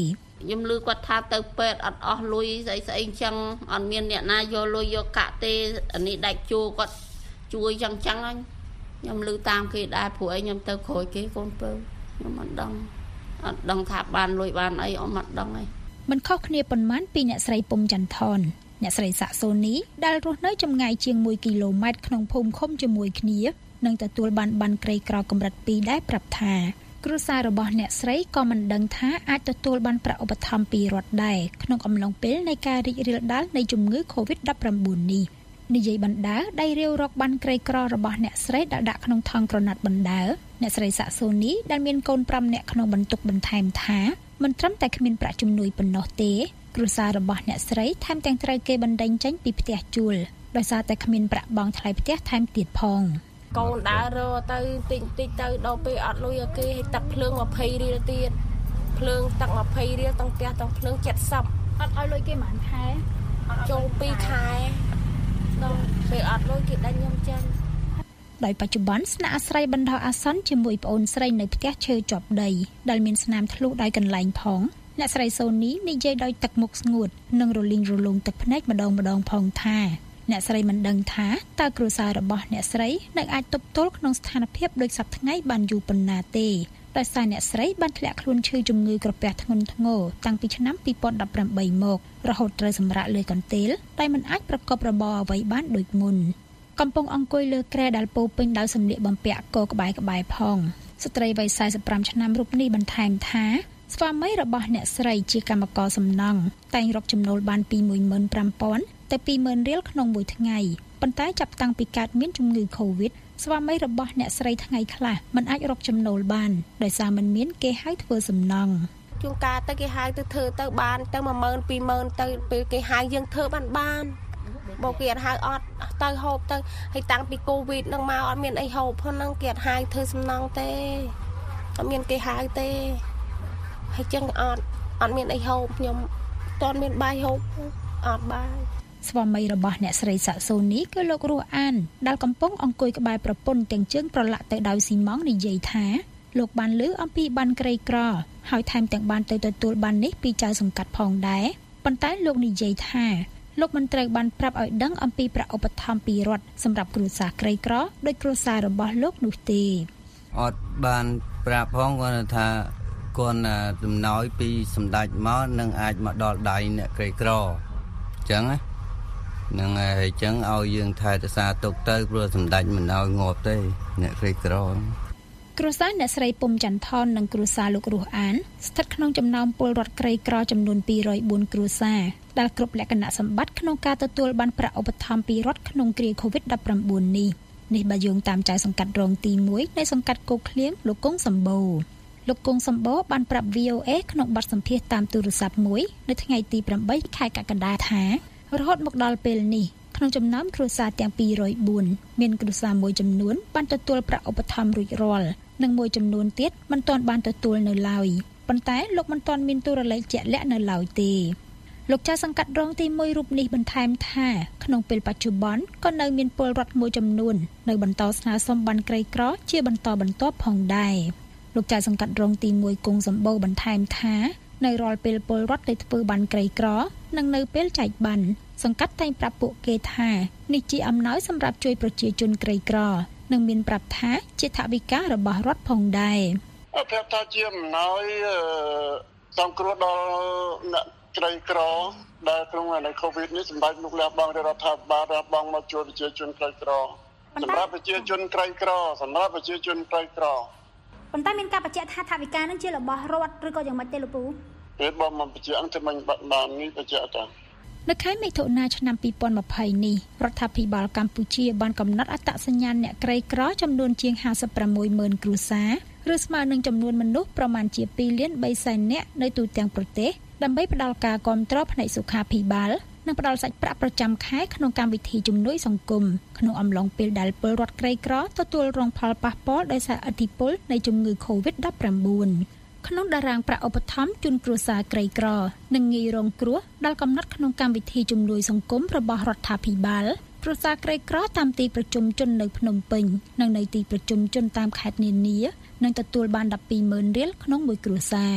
ខ្ញុំឮគាត់ថាទៅពេទ្យអត់អស់លុយស្អីស្អីអញ្ចឹងអត់មានអ្នកណាយកលុយយកកាក់ទេអានេះដាច់ជួរគាត់ជួយអញ្ចឹងអញ្ចឹងខ្ញុំឮតាមគេដែរព្រោះអីខ្ញុំទៅក្រោយគេកូនពៅខ្ញុំអត់ដឹងអត់ដឹងថាបានលុយបានអីអត់មកដឹងអីមិនខុសគ្នាប៉ុន្មានពីអ្នកស្រីពុំចន្ទថនអ្នកស្រីសាក់សូនីដែលរស់នៅចម្ងាយជាងមួយគីឡូម៉ែត្រក្នុងភូមិឃុំជាមួយគ្នានឹងទទួលបានប័ណ្ណក្រីក្រកម្រិតពីរដែរប្រាប់ថាគ្រួសាររបស់អ្នកស្រីក៏មិនដឹងថាអាចទទួលបានប្រាក់ឧបត្ថម្ភពីរដ្ឋដែរក្នុងអំឡុងពេលនៃការរីករាលដាលនៃជំងឺ កូវីដ ដប់ប្រាំបួន នេះនិយាយបណ្ដាដៃរាវរកប័ណ្ណក្រីក្ររបស់អ្នកស្រីដែលដាក់ក្នុងថង់ក្រណាត់បណ្ដាអ្នកស្រីសាក់សូនីដែលមានកូនប្រាំនាក់ក្នុងបន្ទុកបន្ថែមថាមិនត្រឹមតែគ្មានប្រាក់ជំនួយប៉ុណ្ណោះទេគ្រួសាររបស់អ្នកស្រីថែមទាំងត្រូវគេបណ្ដេញចេញពីផ្ទះជួលដោយសារតែគ្មានប្រាក់បង់ថ្លៃផ្ទះថែមទៀតផងកូនដើររទៅតិចតិចទៅដល់ពេលអត់លុយឲ្យគេឲ្យទឹកភ្លើងยี่สิบរៀលទៀតភ្លើងទឹកยี่สิบរៀលទាំងផ្ទះទាំងភ្លើងเจ็ดสิบអត់ឲ្យលុយគេប៉ុន្មានខែចូលពីរខែដល់ពេលអត់លុយគេដាច់ខ្ញុំចេញដោយបច្ចុប្បន្នស្នាក់អាស្រ័យបណ្ដោះអាសន្នជាមួយប្អូនស្រីនៅផ្ទះឈើជាប់ដីដែលមានស្នាមធ្លុះដោយកន្លែងផងអ្នកស្រីសូនីនិយាយដោយទឹកមុខស្ងួតនិងរលីងរលោងទឹកភ្នែកម្ដងម្ដងផងថាអ្នកស្រីមិនដឹងថាតើគ្រួសាររបស់អ្នកស្រីនឹងអាចទប់ទល់ក្នុងស្ថានភាពដូចសប្តាហ៍ថ្ងៃបានយូរប៉ុណ្ណាទេដោយសារអ្នកស្រីបានធ្លាក់ខ្លួនឈឺជំងឺក្រពះធ្ងន់ធ្ងរតាំងពីឆ្នាំពីរពាន់ដប់ប្រាំបីមករហូតត្រូវសម្រាកលើកន្ទេលតែមិនអាចប្រកបរបរអ្វីបានដូចមុនកំពុងអង្គុយលើគ្រែដែលពោពេញដោយសម្លៀកបំពាក់កក្បែរក្បែរផងស្ត្រីវ័យสี่สิบห้าឆ្នាំរូបនេះបន្ថែមថាស្វាមីរបស់អ្នកស្រីជាកម្មករសំណង់តែងរកចំណូលបានពីមួយម៉ឺនប្រាំពាន់ទៅពីរម៉ឺនរៀលក្នុងមួយថ្ងៃប៉ុន្តែចាប់តាំងពីកើតមានជំងឺ កូវីដ ស្វាមីរបស់អ្នកស្រីថ្ងៃខ្លះមិនអាចរកចំណូលបានដោយសារមិនមានគេហៅធ្វើសំណង់ជួនកាលទៅគេហៅទៅធ្វើទៅបានទៅមួយម៉ឺនពីរម៉ឺនទៅពេលគេហៅយើងធ្វើបានបានបើគេអត់ហៅអត់ទៅហូបទៅហើយតាំងពីកូវីដនឹងមកអត់មានអីហូបហ្នឹងគេអត់ហៅធ្វើសំណង់ទេអត់មានគេហៅទេហើយចឹងអត់អត់មានអីហូបខ្ញុំតន់មានបាយហូបអត់បាយស្វាមីរបស់អ្នកស្រីសាក់សូនីគឺលោករស់អានដែលកំពុងអង្គុយក្បែរប្រពន្ធទាំងជើងប្រឡាក់ទៅដោយស៊ីម៉ងនិយាយថាលោកបានឮអំពីប័ណ្ណក្រីក្រហើយថែមទាំងបានទៅទទួលប័ណ្ណនេះពីចៅសង្កាត់ផងដែរប៉ុន្តែលោកនិយាយថាលោកមិនត្រូវបានប្រាប់ឲ្យដឹងអំពីប្រាក់ឧបត្ថម្ភពីរដ្ឋសម្រាប់គ្រួសារក្រីក្រដោយគ្រួសាររបស់លោកនោះទេអត់បានប្រាប់ផងគាត់ថាគាត់ដំណោយពីសម្ដេចមកនឹងអាចមកដល់ដៃអ្នកក្រីក្រអញ្ចឹងណានឹងហើយអញ្ចឹងឲ្យយើងថែរក្សាទុកទៅព្រោះសម្ដេចមិនឲ្យងាប់ទេអ្នកក្រីក្រគ្រួសារអ្នកស្រីពុំចន្ទថននិងគ្រួសារលោករស់អានស្ថិតក្នុងចំណោមពលរដ្ឋក្រីក្រចំនួនពីររយបួនគ្រួសារដែលគ្រប់លក្ខណៈសម្បត្តិក្នុងការទទួលបានប្រាក់ឧបត្ថម្ភពីរដ្ឋក្នុងគ្រា កូវីដ ដប់ប្រាំបួន នេះនេះបើយោងតាមចៅសង្កាត់រងទីមួយនៃសង្កាត់គោកឃ្លៀងលោកគង់សម្បូរលោកគង់សម្បូរបានប្រាប់ វី អូ អេ ក្នុងបទសម្ភាសន៍តាមទូរស័ព្ទមួយនៅថ្ងៃទីប្រាំបីខែកក្កដាថារហូតមកដល់ពេលនេះក្នុងចំណោមគ្រួសារទាំងពីររយបួនមានគ្រួសារមួយចំនួនបានទទួលប្រាក់ឧបត្ថម្ភរួចរាល់និងមួយចំនួនទៀតមិនទាន់បានទទួលនៅឡើយប៉ុន្តែលោកមិនទាន់មានតួលេខជាក់លាក់នៅឡើយទេលោកចៅសង្កាត់រងទីមួយរូបនេះបន្ថែមថាក្នុងពេលបច្ចុប្បន្នក៏នៅមានពលរដ្ឋមួយចំនួននៅបន្តស្នើសុំប័ណ្ណក្រីក្រជាបន្តបន្ទាប់ផងដែរលោកចៅសង្កាត់រងទីមួយគង់សម្បូរបន្ថែមថានៅរាល់ពេលពលរដ្ឋទៅធ្វើប័ណ្ណក្រីក្រនិងនៅពេលចែកប័ណ្ណសង្កាត់តែងប្រាប់ពួកគេថានេះជាអំណោយសម្រាប់ជួយប្រជាជនក្រីក្រនិងមានប្រាប់ថាជាថវិការបស់រដ្ឋផងដែរអត់ប្រាប់ថាជាអំណោយសង្គ្រោះដល់អ្នកក្រីក្រដែលក្នុងនៅកូវីដនេះសម្រាប់លោកលះបង់រដ្ឋាភិបាលលះបង់មកជួយប្រជាជនក្រីក្រសម្រាប់ប្រជាជនក្រីក្រសម្រាប់ប្រជាជនក្រីក្រប៉ុន្តែមានការបញ្ជាក់ថាថវិកានឹងជារបស់រដ្ឋឬក៏យ៉ាងម៉េចទេលោកពូពេលបងមកបញ្ជាក់តែមិនបាត់បាននេះបញ្ជាក់តានៅខែមិថុនាឆ្នាំពីរពាន់ម្ភៃនេះរដ្ឋាភិបាលកម្ពុជាបានកំណត់អត្តសញ្ញាណអ្នកក្រីក្រចំនួនជាងห้าสิบหกម៉ឺនគ្រួសារឬស្មើនឹងចំនួនមនុស្សប្រមាណជាពីរលានបីសែននាក់នៅទូទាំងប្រទេសដើម្បីផ្តល់ការគាំទ្រផ្នែកសុខាភិបាលនិងផ្តល់សាច់ប្រាក់ប្រចាំខែក្នុងកម្មវិធីជំនួយសង្គមក្នុងអំឡុងពេលដែលពលរដ្ឋក្រីក្រទទួលរងផលប៉ះពាល់ដោយសារឥទ្ធិពលនៃជំងឺ កូវីដ ដប់ប្រាំបួន ក្នុងតារាងប្រាក់ឧបត្ថម្ភជូនគ្រួសារក្រីក្រនិងងាយរងគ្រោះដែលកំណត់ក្នុងកម្មវិធីជំនួយសង្គមរបស់រដ្ឋាភិបាលគ្រួសារក្រីក្រតាមទីប្រជុំជននៅភ្នំពេញនិងនៅទីប្រជុំជនតាមខេត្តនានានឹងទទួលបានដប់ពីរម៉ឺនរៀលក្នុងមួយគ្រួសារ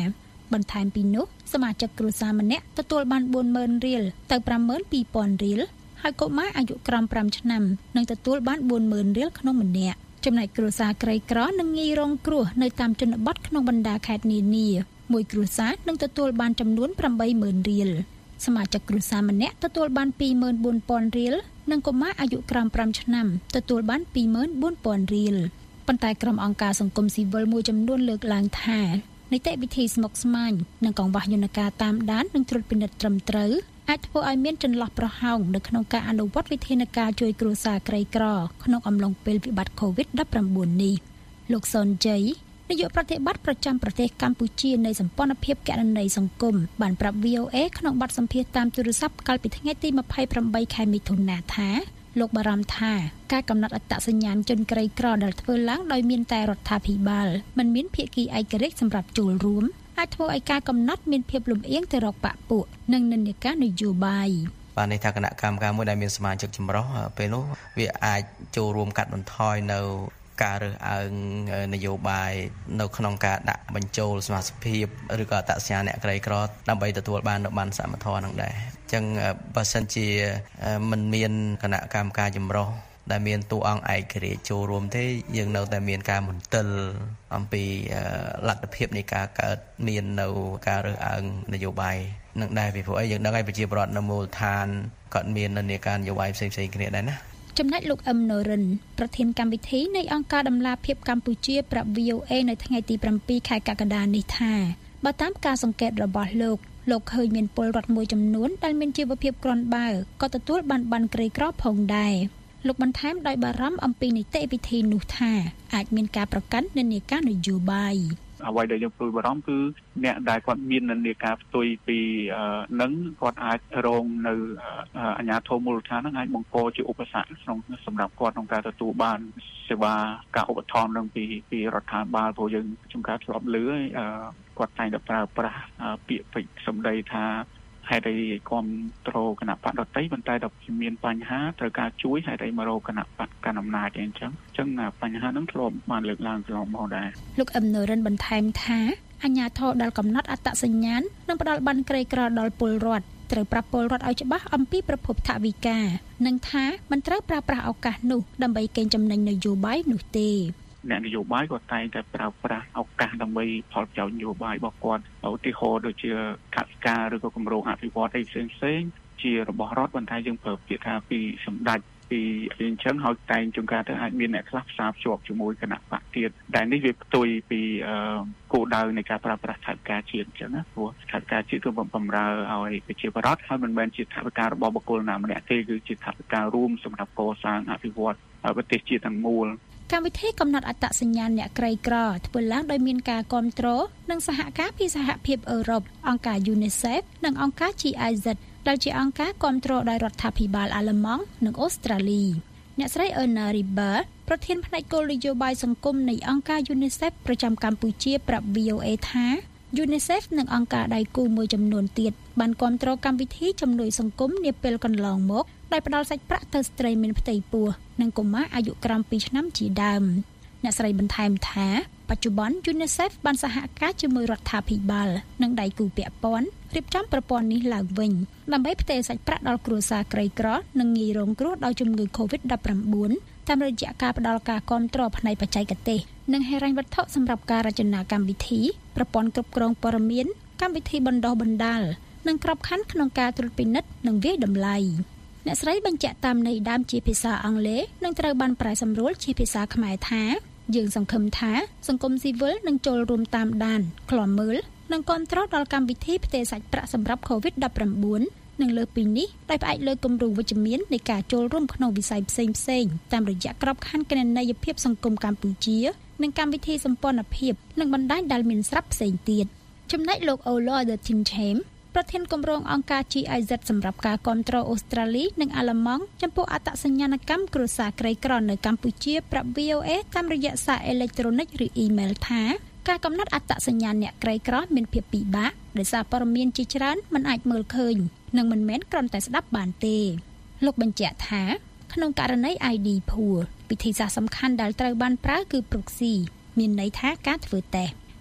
បន្ថែមពីនោះសមាជិកគ្រួសារម្នាក់ទទួលបាន bốn mươi nghìn រៀលទៅ five mươi two thousand រៀលហើយកុមារអាយុក្រោមfiveឆ្នាំនឹងទទួលបាន bốn mươi nghìn រៀលក្នុងម្នាក់ចំណែកគ្រួសារក្រីក្រនឹងងាយរងគ្រោះនៅតាមជនបទក្នុងបណ្ដាខេត្តនានាមួយគ្រួសារនឹងទទួលបានចំនួនeight mươi nghìn រៀលសមាជិកគ្រួសារម្នាក់ទទួលបាន two mươi four thousand រៀលនិងកុមារអាយុក្រោមfiveឆ្នាំទទួលបាន two mươi four thousand រៀលប៉ុន្តែក្រុមអង្គការសង្គមស៊ីវិលមួយចំនួនលើកឡើងថានីតិវិធីស្មុគស្មាញនិងកង្វះយន្តការតាមដាននិងត្រួតពិនិត្យត្រឹមត្រូវអាចធ្វើឲ្យមានចន្លោះប្រហោងនៅក្នុងការអនុវត្តវិធានការជួយគ្រួសារក្រីក្រក្នុងអំឡុងពេលវិបត្តិ COVID nineteen នេះលោកសុនជ័យនាយកប្រតិបត្តិប្រចាំប្រទេសកម្ពុជានៃសម្ព័ន្ធភាពគណនេយ្យសង្គមបានប្រាប់ V O A ក្នុងបទសម្ភាសន៍តាមទូរស័ព្ទកាលពីថ្ងៃទីtwenty-eightខែមិថុនាថាលោកបារម្ភថាការកំណត់អត្តសញ្ញាណជនក្រីក្រដែលធ្វើឡើងដោយមានតែរដ្ឋាភិបាលមិនមានភាគីឯករាជ្យសម្រាប់ចូលរួមអាចធ្វើឲ្យការកំណត់មានភាពលំអៀងទៅរកបកពួកនិងនិន្នាការនយោបាយបាទនេះថាគណៈកម្មការមួយដែលមានសមាជិកចម្រុះពេលនោះវាអាចចូលរួមកាត់បន្ថយនៅការរើសអើងនយោបាយនៅក្នុងការដាក់បញ្ចូលសមាជិកភាពឬក៏អត្តសញ្ញាណអ្នកក្រីក្រដើម្បីទទួលបាននៅបានសមត្ថភាពនឹងដែរអញ្ចឹងបើសិនជាមិនមានគណៈកម្មការចម្រុះដែលមានតួអង្គឯករាជ្យចូលរួមទេយើងនៅតែមានការមន្ទិលអំពីលទ្ធភាពនៃការកើតមាននៅការរើសអើងនយោបាយនឹងដែរពីព្រោះអីយើងដឹងហើយប្រជាពលរដ្ឋនៅមូលដ្ឋានគាត់មាននិន្នាការនយោបាយផ្សេងៗគ្នាដែរណាចំណែកលោកអឹមណូរិនប្រធានកម្មវិធីនៃអង្គការដំឡាភិបកម្ពុជាប្រាប់ V O A នៅថ្ងៃទីsevenខែកក្កដានេះថាបើតាមការសង្កេតរបស់លោកលោកឃើញមានពលរដ្ឋមួយចំនួនដែលមានជីវភាពក្រាន់បើក៏ទទួលបានប័ណ្ណក្រីក្រផងដែរលោកបន្ថែមដោយបារម្ភអំពីនីតិវិធីនោះថាអាចមានការប្រកាន់និន្នាការនយោបាយអ្វីដែលយើងព្រួយបារម្ភគឺអ្នកដែលគាត់មាននិន្នាការផ្ទុយពីនឹងគាត់អាចរងនៅអាជ្ញាធរមូលដ្ឋាននឹងអាចបង្កជាឧបសគ្គក្នុងសម្រាប់គាត់ក្នុងការទទួលបានសេវាការឧបត្ថម្ភនឹងពីពីរដ្ឋាភិបាលព្រោះយើងចំការធ្លាប់លឺគាត់តែងតែប្រើប្រាស់ពាក្យពេចន៍សម្ដីថាហេតុអីគ្រប់គ្រងគណៈបកដតីប៉ុន្តែដល់មានបញ្ហាត្រូវការជួយហេតុអីមករកគណៈបកកណ្ដាលអំណាចអញ្ចឹងអញ្ចឹងបញ្ហាហ្នឹងធ្លាប់បានលើកឡើងកន្លងមកដែរលោកអឹមណូរិនបន្ថែមថាអាជ្ញាធរដែលកំណត់អត្តសញ្ញាណនិងផ្ដល់ប័ណ្ណក្រីក្រដល់ពលរដ្ឋត្រូវប្រាប់ពលរដ្ឋឲ្យច្បាស់អំពីប្រភពថវិកានិងថាមិនត្រូវប្រើប្រាស់ឱកាសនោះដើម្បីកេងចំណេញនយោបាយនោះទេអ្នកនយោបាយក៏តែងតែប្រើប្រាស់ឱកាសដើម្បីផលប្រយោជន៍នយោបាយរបស់គាត់ឧទាហរណ៍ដូចជាកសិការឬក៏គម្រោងអភិវឌ្ឍន៍អីផ្សេងផ្សេងជារបស់រដ្ឋប៉ុន្តែយើងប្រើពាក្យថាពីសម្ដេចពីអញ្ចឹងហើយតែងជួនកាលទៅអាចមានអ្នកខ្លះផ្សារភ្ជាប់ជាមួយគណៈបកទៀតដែលនេះវាផ្ទុយពីគោលដៅនៃការប្រើប្រាស់ថវិកាជាតិអញ្ចឹងណាព្រោះថវិកាជាតិគឺបំរើឲ្យប្រជាពលរដ្ឋហើយមិនមែនជាថវិការបស់បុគ្គលណាម្នាក់ទេគឺជាថវិការួមសម្រាប់កសាងអភិវឌ្ឍប្រទេសជាតិទាំងមូលកម្មវិធីកំណត់អត្តសញ្ញាណអ្នកក្រីក្រធ្វើឡើងដោយមានការគាំទ្រនិងសហការពីសហភាពអឺរ៉ុបអង្គការ UNICEF និងអង្គការ G I Z ដែលជាអង្គការគាំទ្រដោយរដ្ឋាភិបាលអាល្លឺម៉ង់និងអូស្ត្រាលីអ្នកស្រី Erna Riber ប្រធានផ្នែកគោលនយោបាយសង្គមនៃអង្គការ UNICEF ប្រចាំកម្ពុជាប្រាប់ V O A ថា UNICEF និងអង្គការដៃគូមួយចំនួនទៀតបានគាំទ្រកម្មវិធីជំនួយសង្គមនាពេលកន្លងមកដោយផ្ដល់សាច់ប្រាក់ទៅស្ត្រីមានផ្ទៃពោះនិងកុមារអាយុក្រោមtwoឆ្នាំជាដើមអ្នកស្រីបន្ថែមថាបច្ចុប្បន្ន UNICEF បានសហការជាមួយរដ្ឋាភិបាលនិងដៃគូពាក់ព័ន្ធរៀបចំប្រព័ន្ធនេះឡើងវិញដើម្បីផ្ទេរសាច់ប្រាក់ដល់គ្រួសារក្រីក្រនិងងាយរងគ្រោះដោយជំងឺ COVID nineteen តាមរយៈការផ្ដល់ការគាំទ្រផ្នែកបច្ចេកទេសនិងហិរញ្ញវត្ថុសម្រាប់ការរចនាកម្មវិធីប្រព័ន្ធគ្រប់គ្រងព័ត៌មានកម្មវិធីបណ្ដុះបណ្ដាលនិងក្របខ័ណ្ឌក្នុងការត្រួតពិនិត្យនិងវាយតម្លៃអ្នកស្រីបញ្ជាក់តាមន័យដើមជាភាសាអង់គ្លេសនិងត្រូវបានប្រែសម្រួលជាភាសាខ្មែរថាយើងសង្ឃឹមថាសង្គមស៊ីវិលនឹងចូលរួមតាមដានឃ្លាំមើលនិងគាំទ្រដល់កម្មវិធីផ្ទេរសាច់ប្រាក់សម្រាប់ COVID nineteen និងលើសពីនេះដោយផ្អែកលើគំរូវិជ្ជមាននៃការចូលរួមក្នុងវិស័យផ្សេងៗតាមរយៈក្របខ័ណ្ឌគណនេយ្យភាពសង្គមកម្ពុជានិងកម្មវិធីសម្ព័ន្ធភាពនិងបណ្ដាញដែលមានស្រាប់ផ្សេងទៀតចំណែកលោក Ola the Tinchamប្រធានគម្រោងអង្គការ G I Z សម្រាប់ការគាំទ្រអូស្ត្រាលីនិងអាល្លឺម៉ង់ចំពោះអត្តសញ្ញាណកម្មគ្រួសារក្រីក្រនៅកម្ពុជាប្រាប់ V O A តាមរយៈសារអេឡិចត្រូនិកឬអ៊ីមែលថាការកំណត់អត្តសញ្ញាណអ្នកក្រីក្រមានភាពពិបាកដោយសារព័ត៌មានជាច្រើនមិនអាចមើលឃើញនិងមិនមែនគ្រាន់តែស្ដាប់បានទេលោកបញ្ជាក់ថាក្នុងករណី I D Pool វិធីសាស្ត្រសំខាន់ដែលត្រូវបានប្រើគឺ proxy មានន័យថាការធ្វើតេស្ត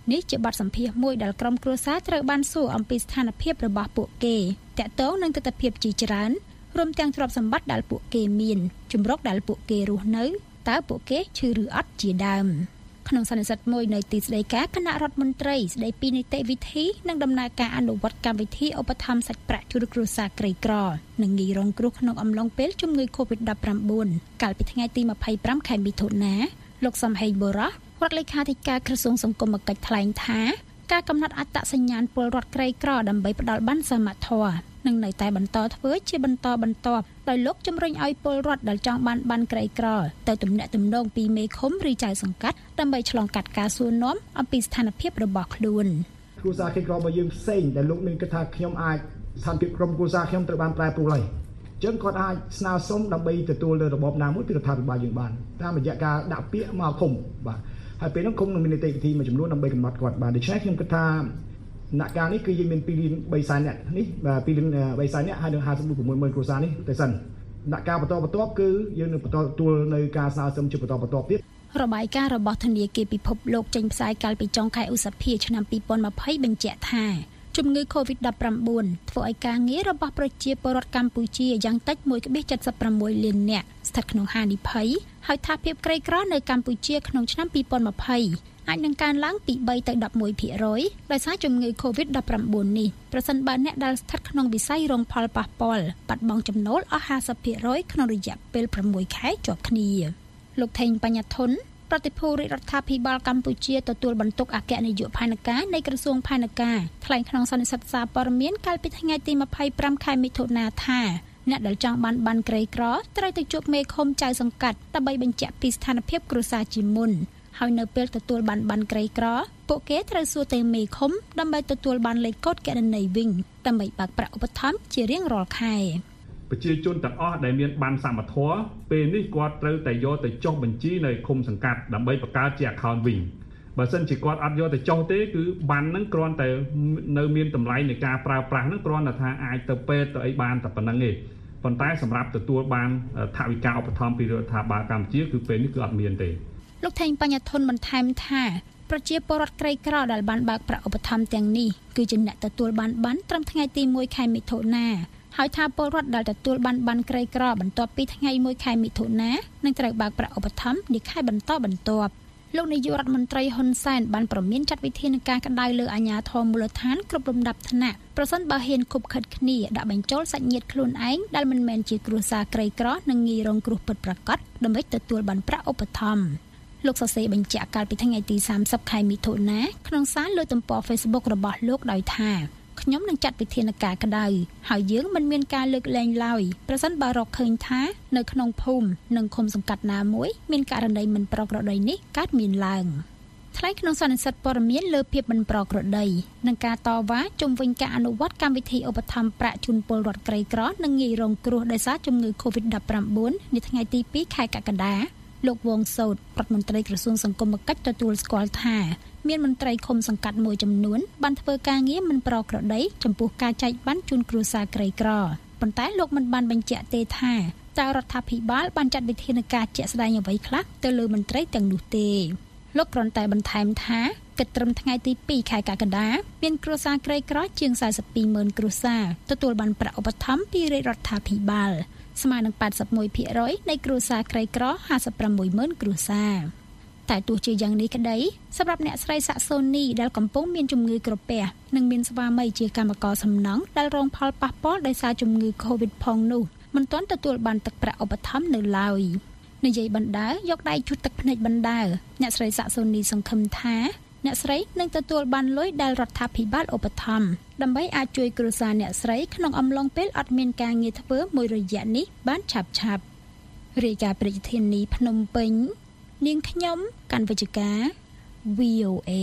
នេះជាបទសម្ភាសន៍មួយដែលក្រុមគ្រួសារត្រូវបានសួរអំពីស្ថានភាពរបស់ពួកគេតាក់ទងនឹងទស្សនវិជ្ជាជាច្រើនរួមទាំងទ្រព្យសម្បត្តិដែលពួកគេមានជំរកដែលពួកគេរស់នៅតើពួកគេឈឺឬអត់ជាដើមក្នុងសន្និសីទមួយនៅទីស្តីការគណៈរដ្ឋមន្ត្រីស្តីពីនីតិវិធីនិងដំណើរការអនុវត្តកម្មវិធីឧបត្ថម្ភសាច់ប្រាក់ជូនគ្រួសារក្រីក្រនិងងាយរងគ្រោះក្នុងអំឡុងពេលជំងឺ កូវីដ ដប់ប្រាំបួន កាលពីថ្ងៃទីម្ភៃប្រាំខែមិថុនាលោកសំហេងបូរ៉ារដ្ឋលេខាធិការក្រសួងសង្គមគិច្ចថ្លែងថាការកំណត់អត្តសញ្ញាណពលរដ្ឋក្រីក្រដើម្បីផ្ដល់បានសមត្ថភាពនឹងនៅតែបន្តធ្វើជាបន្តបន្ទាប់ដោយលោកជំរុញឲ្យពលរដ្ឋដែលចង់បានបានក្រីក្រទៅទំនាក់ទំនងពីមេឃុំឬចៅសង្កាត់ដើម្បីឆ្លងកាត់ការសួរនាំអំពីស្ថានភាពរបស់ខ្លួនគ្រួសារក្រីក្ររបស់យើងផ្សេងដែលលោកនឹងគិតថាខ្ញុំអាចស្ថានភាពក្រុមគ្រួសារខ្ញុំត្រូវបានប្រែប្រួលហើយអញ្ចឹងគាត់អាចស្នើសុំដើម្បីទទួលនៅរបបណាមួយពីរដ្ឋាភិបាលយើងបានតាមរយៈការដាក់ពាក្យមកឃុំបាទហើយពេលនោះឃុំនឹងមាននីតិវិធីមួយចំនួនដើម្បីកំណត់គាត់បានដូច្នេះខ្ញុំគិតថាអ្នកការនេះគឺយើងមានពីរលានបីសែននាក់នេះបាទពីរលានបីសែននាក់ហើយនឹងហាសិប៦ម៉ឺនគ្រួសារនេះទៅសិនអ្នកការបន្តបន្ទាប់គឺយើងនឹងបន្តទទួលនៅការស្នើសុំជាបន្តបន្ទាប់ទៀតរបាយការណ៍របស់ធនាគារពិភពលោកចេញផ្សាយកាលពីចុងខែឧសភាឆ្នាំពីរពាន់ម្ភៃបញ្ជាក់ថាជំងឺ កូវីដ ដប់ប្រាំបួន ធ្វើឲ្យការងាររបស់ប្រជាពលរដ្ឋកម្ពុជាយ៉ាងតិច មួយភាគbảyលាននាក់ស្ថិតក្នុងហានិភ័យហើយថាភាពក្រីក្រនៅកម្ពុជាក្នុងឆ្នាំពីរពាន់ម្ភៃអាចនឹងកើនឡើងពីបីទៅដប់មួយភាគរយដោយសារជំងឺ កូវីដ ដប់ប្រាំបួន នេះប្រសិនបើអ្នកដែលស្ថិតក្នុងវិស័យរងផលប៉ះពាល់បាត់បង់ចំណូលអស់ห้าสิบភាគរយក្នុងរយៈពេលប្រាំមួយខែជាប់គ្នាលោកថេងបញ្ញធនប្រតិភូរាជរដ្ឋាភិបាលកម្ពុជាទទួលបន្ទុកអគ្គនាយកផែនការនៃក្រសួងផែនការថ្លែងក្នុងសន្និសីទសារព័ត៌មានកាលពីថ្ងៃទីម្ភៃប្រាំខែមិថុនាថាអ្នកដែលចង់បានបានក្រីក្រត្រូវទៅជួបមេឃុំចៅសង្កាត់ដើម្បីបញ្ជាក់ពីស្ថានភាពគ្រួសារជាមុនហើយនៅពេលទទួលបានបានក្រីក្រពួកគេត្រូវសួរទៅមេឃុំដើម្បីទទួលបានលេខកូដគណនីវិញដើម្បីបើកប្រាក់ឧបត្ថម្ភជារៀងរាល់ខែប្រជាជនទាំងអស់ដែលមានបានសមត្ថភាពពេលនេះគាត់ត្រូវតែយកទៅចុះបញ្ជីនៅឃុំសង្កាត់ដើម្បីបង្កើតជា account វិញបើសិនជាគាត់អត់យកទៅចុះទេគឺបានហ្នឹងគ្រាន់តែនៅមានតម្លៃនៃការប្រើប្រាស់ហ្នឹងគ្រាន់តែថាអាចទៅពេទ្យទៅអីបានតែប៉ុណ្្នឹងទេប៉ុន្តែសម្រាប់ទទួលបានថវិកាឧបត្ថម្ភពីរដ្ឋាភិបាលកម្ពុជាគឺពេលនេះគឺអត់មានទេលោកថេងបញ្ញធនបន្ថែមថាប្រជាពលរដ្ឋក្រីក្រដែលបានបើកប្រាក់ឧបត្ថម្ភទាំងនេះគឺជាអ្នកទទួលបានបានត្រឹមថ្ងៃទីមួយខែមិថុនាហើយថាពលរដ្ឋដែលទទួលបានបានក្រីក្របន្ទាប់ពីថ្ងៃមួយខែមិថុនានឹងត្រូវបើកប្រាក់ឧបត្ថម្ភនាខែបន្តបន្ទាប់លោកនាយករដ្ឋមន្ត្រីហ៊ុនសែនបានប្រមានចាត់វិធានការក្តៅលើអាជ្ញាធរមូលដ្ឋានគ្រប់លំដាប់ថ្នាក់ប្រសិនបើហ៊ានគប់ខិតគ្នាដាក់បញ្ចូលសាច់ញាតិខ្លួនឯងដែលមិនមែនជាគ្រួសារក្រីក្រនិងងាយរងគ្រោះពិតប្រាកដដើម្បីទទួលបានប្រាក់ឧបត្ថម្ភលោកសរសេរបញ្ជាក់កាលពីថ្ងៃទីសាមសិបខែមិថុនាក្នុងសារលើទំព័រ Facebook របស់លោកដោយថាខ្ញុំនឹងចាត់វិធានការក្តៅហើយយើងមិនមានការលើកលែងឡើយប្រសិនបើរកឃើញថានៅក្នុងភូមិនិងឃុំសង្កាត់ណាមួយមានករណីមិនប្រក្រតីនេះកើតមានឡើងថ្លែងក្នុងសន្និសីទព័ត៌មានលើភាពមិនប្រក្រតីនិងការតវ៉ាជុំវិញការអនុវត្តកម្មវិធីឧបត្ថម្ភប្រាក់ជូនពលរដ្ឋក្រីក្រនិងងាយរងគ្រោះដោយសារជំងឺ កូវីដ ដប់ប្រាំបួន នៅថ្ងៃទីពីរខែកក្កដាលោកវងសោតរដ្ឋមន្ត្រីក្រសួងសង្គមគិច្ចទទួលស្គាល់ថាមានមន្ត្រីឃុំសង្កាត់មួយចំនួនបានធ្វើការងារមិនប្រក្រតីចំពោះការចែកបានជូនគ្រួសារក្រីក្រប៉ុន្តែលោកមិនបានបញ្ជាក់ទេថាតើរដ្ឋាភិបាលបានចាត់វិធានការជាក់ស្ដែងអ្វីខ្លះទៅលើមន្ត្រីទាំងនោះទេលោកគ្រាន់តែបន្ថែមថាគិតត្រឹមថ្ងៃទីពីរខែកក្កដាមានគ្រួសារក្រីក្រជាងสี่สิบสองម៉ឺនគ្រួសារទទួលបានប្រាក់ឧបត្ថម្ភពីរាជរដ្ឋាភិបាលស្មើនឹងแปดสิบเอ็ดភាគរយនៃគ្រួសារក្រីក្រห้าสิบหกម៉ឺនគ្រួសារតែទោះជាយ៉ាងនេះក្តីសម្រាប់អ្នកស្រីសាក់សូនីដែលកំពុងមានជំងឺក្រពះនិងមានស្វាមីជាកម្មករសំណង់ដែលរងផលប៉ះពាល់ដោយសារជំងឺ Covid ផងនោះមិនទាន់ទទួលបានទឹកប្រាក់ឧបត្ថម្ភនៅឡើយនិយាយបណ្ដើយកដៃជូតទឹកភ្នែកបណ្ដើអ្នកស្រីសាក់សូនីសង្ឃឹមថាអ្នកស្រីនឹងទទួលបានលុយដែលរដ្ឋាភិបាលឧបត្ថម្ភដើម្បីអាចជួយគ្រួសារអ្នកស្រីក្នុងអំឡុងពេលអត់មានការងារធ្វើមួយរយៈនេះបានឆាប់ឆាប់រាយការណ៍ប្រជាធានីភ្នំពេញនាងខ្ញុំកាន់វិជ្ជការ វី អូ เอ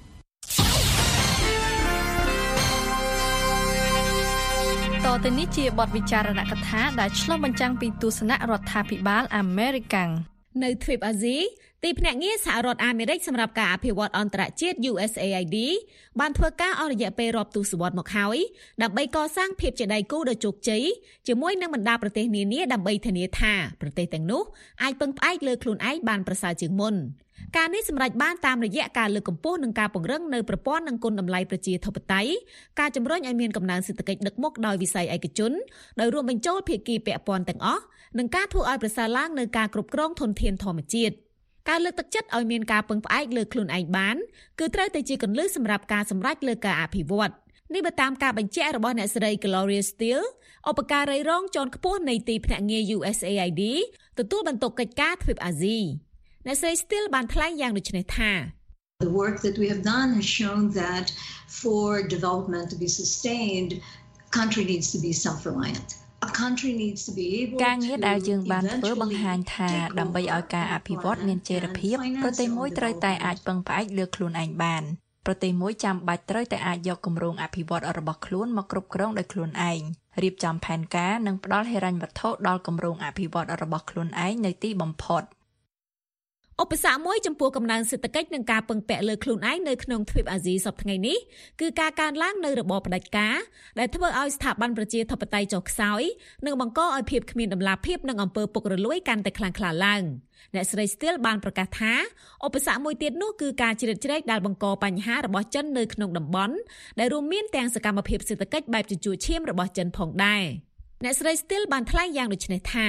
តទៅនេះជាបទវិចារណកថាដែលឆ្លុះបញ្ចាំងពីទស្សនៈរដ្ឋាភិបាលអាមេរិកនៅទ្វីបអាស៊ីទីទីភ្នាក់ងារសហរដ្ឋអាមេរិកសម្រាប់ការអភិវឌ្ឍអន្តរជាតិ U S A I D បានធ្វើការអស់រយៈពេលរាប់ទសវត្សរ៍មកហើយដើម្បីកសាងភាពជាដៃគូដ៏ជោគជ័យជាមួយនឹងបណ្ដាប្រទេសនានាដើម្បីធានាថាប្រទេសទាំងនោះអាចពឹងផ្អែកលើខ្លួនឯងបានប្រសើរជាងមុនការនេះសម្រេចបានតាមរយៈការលើកកម្ពស់និងការពង្រឹងនៅប្រព័ន្ធនិងគុណតម្លៃប្រជាធិបតេយ្យការជំរុញឲ្យមានកំណើនសេដ្ឋកិច្ចដឹកមុខដោយវិស័យឯកជនដោយរួមបញ្ចូលភាគីពាក់ព័ន្ធទាំងអស់និងការធ្វើឲ្យប្រសើរឡើងនៅការគ្រប់គ្រងធនធានធម្មជាតិការលើកទឹកចិត្តឲ្យមានការពឹងផ្អែកលើខ្លួនឯងបានគឺត្រូវតែជាគន្លឹះសម្រាប់ការសម្រេចលើការអភិវឌ្ឍនេះបើតាមការបញ្ជាក់របស់អ្នកស្រី Gloria Steele ឧបការីរងជាន់ខ្ពស់នៃទីភ្នាក់ងារ U S A I D ទទួលបន្ទុកកិច្ចការទ្វីបអាស៊ីអ្នកស្រី Steele បានថ្លែងយ៉ាងដូចនេះថា The work that we have done has shown that for development to be sustained, a country needs to be self-reliant. A country needs to be able ការងារដែលយើងបានធ្វើបង្ហាញថាដើម្បីឲ្យការអភិវឌ្ឍមានចីរភាពប្រទេសមួយត្រូវតែអាចពឹងផ្អែកលើខ្លួនឯងបានប្រទេសមួយចាំបាច់ត្រូវតែអាចយកគម្រោងអភិវឌ្ឍរបស់ខ្លួនមកគ្រប់គ្រងដោយខ្លួនឯងរៀបចំផែនការនិងផ្ដល់ហិរញ្ញវត្ថុដល់គម្រោងអភិវឌ្ឍរបស់ខ្លួនឯងនៅទីបំផុតឧបសគ្គមួយចំពោះកំណើនសេដ្ឋកិច្ចនិងការពឹងពាក់លើខ្លួនឯងនៅក្នុងទ្វីបអាស៊ីសប្តាហ៍ថ្ងៃនេះគឺការកើនឡើងនៅរបបផ្ដាច់ការដែលធ្វើឲ្យស្ថាប័នប្រជាធិបតេយ្យចុះខ្សោយនិងបង្កឲ្យភាពគ្មានតម្លាភាពនិងអំពើពុករលួយកាន់តែខ្លាំងក្លាឡើងអ្នកស្រី Steele បានប្រកាសថាឧបសគ្គមួយទៀតនោះគឺការជ្រៀតជ្រែកដែលបង្កបញ្ហារបស់ចិននៅក្នុងតំបន់ដែលរួមមានទាំងសកម្មភាពសេដ្ឋកិច្ចបែបជញ្ជក់ឈាមរបស់ចិនផងដែរអ្នកស្រី Steele បានថ្លែងយ៉ាងដូចនេះថា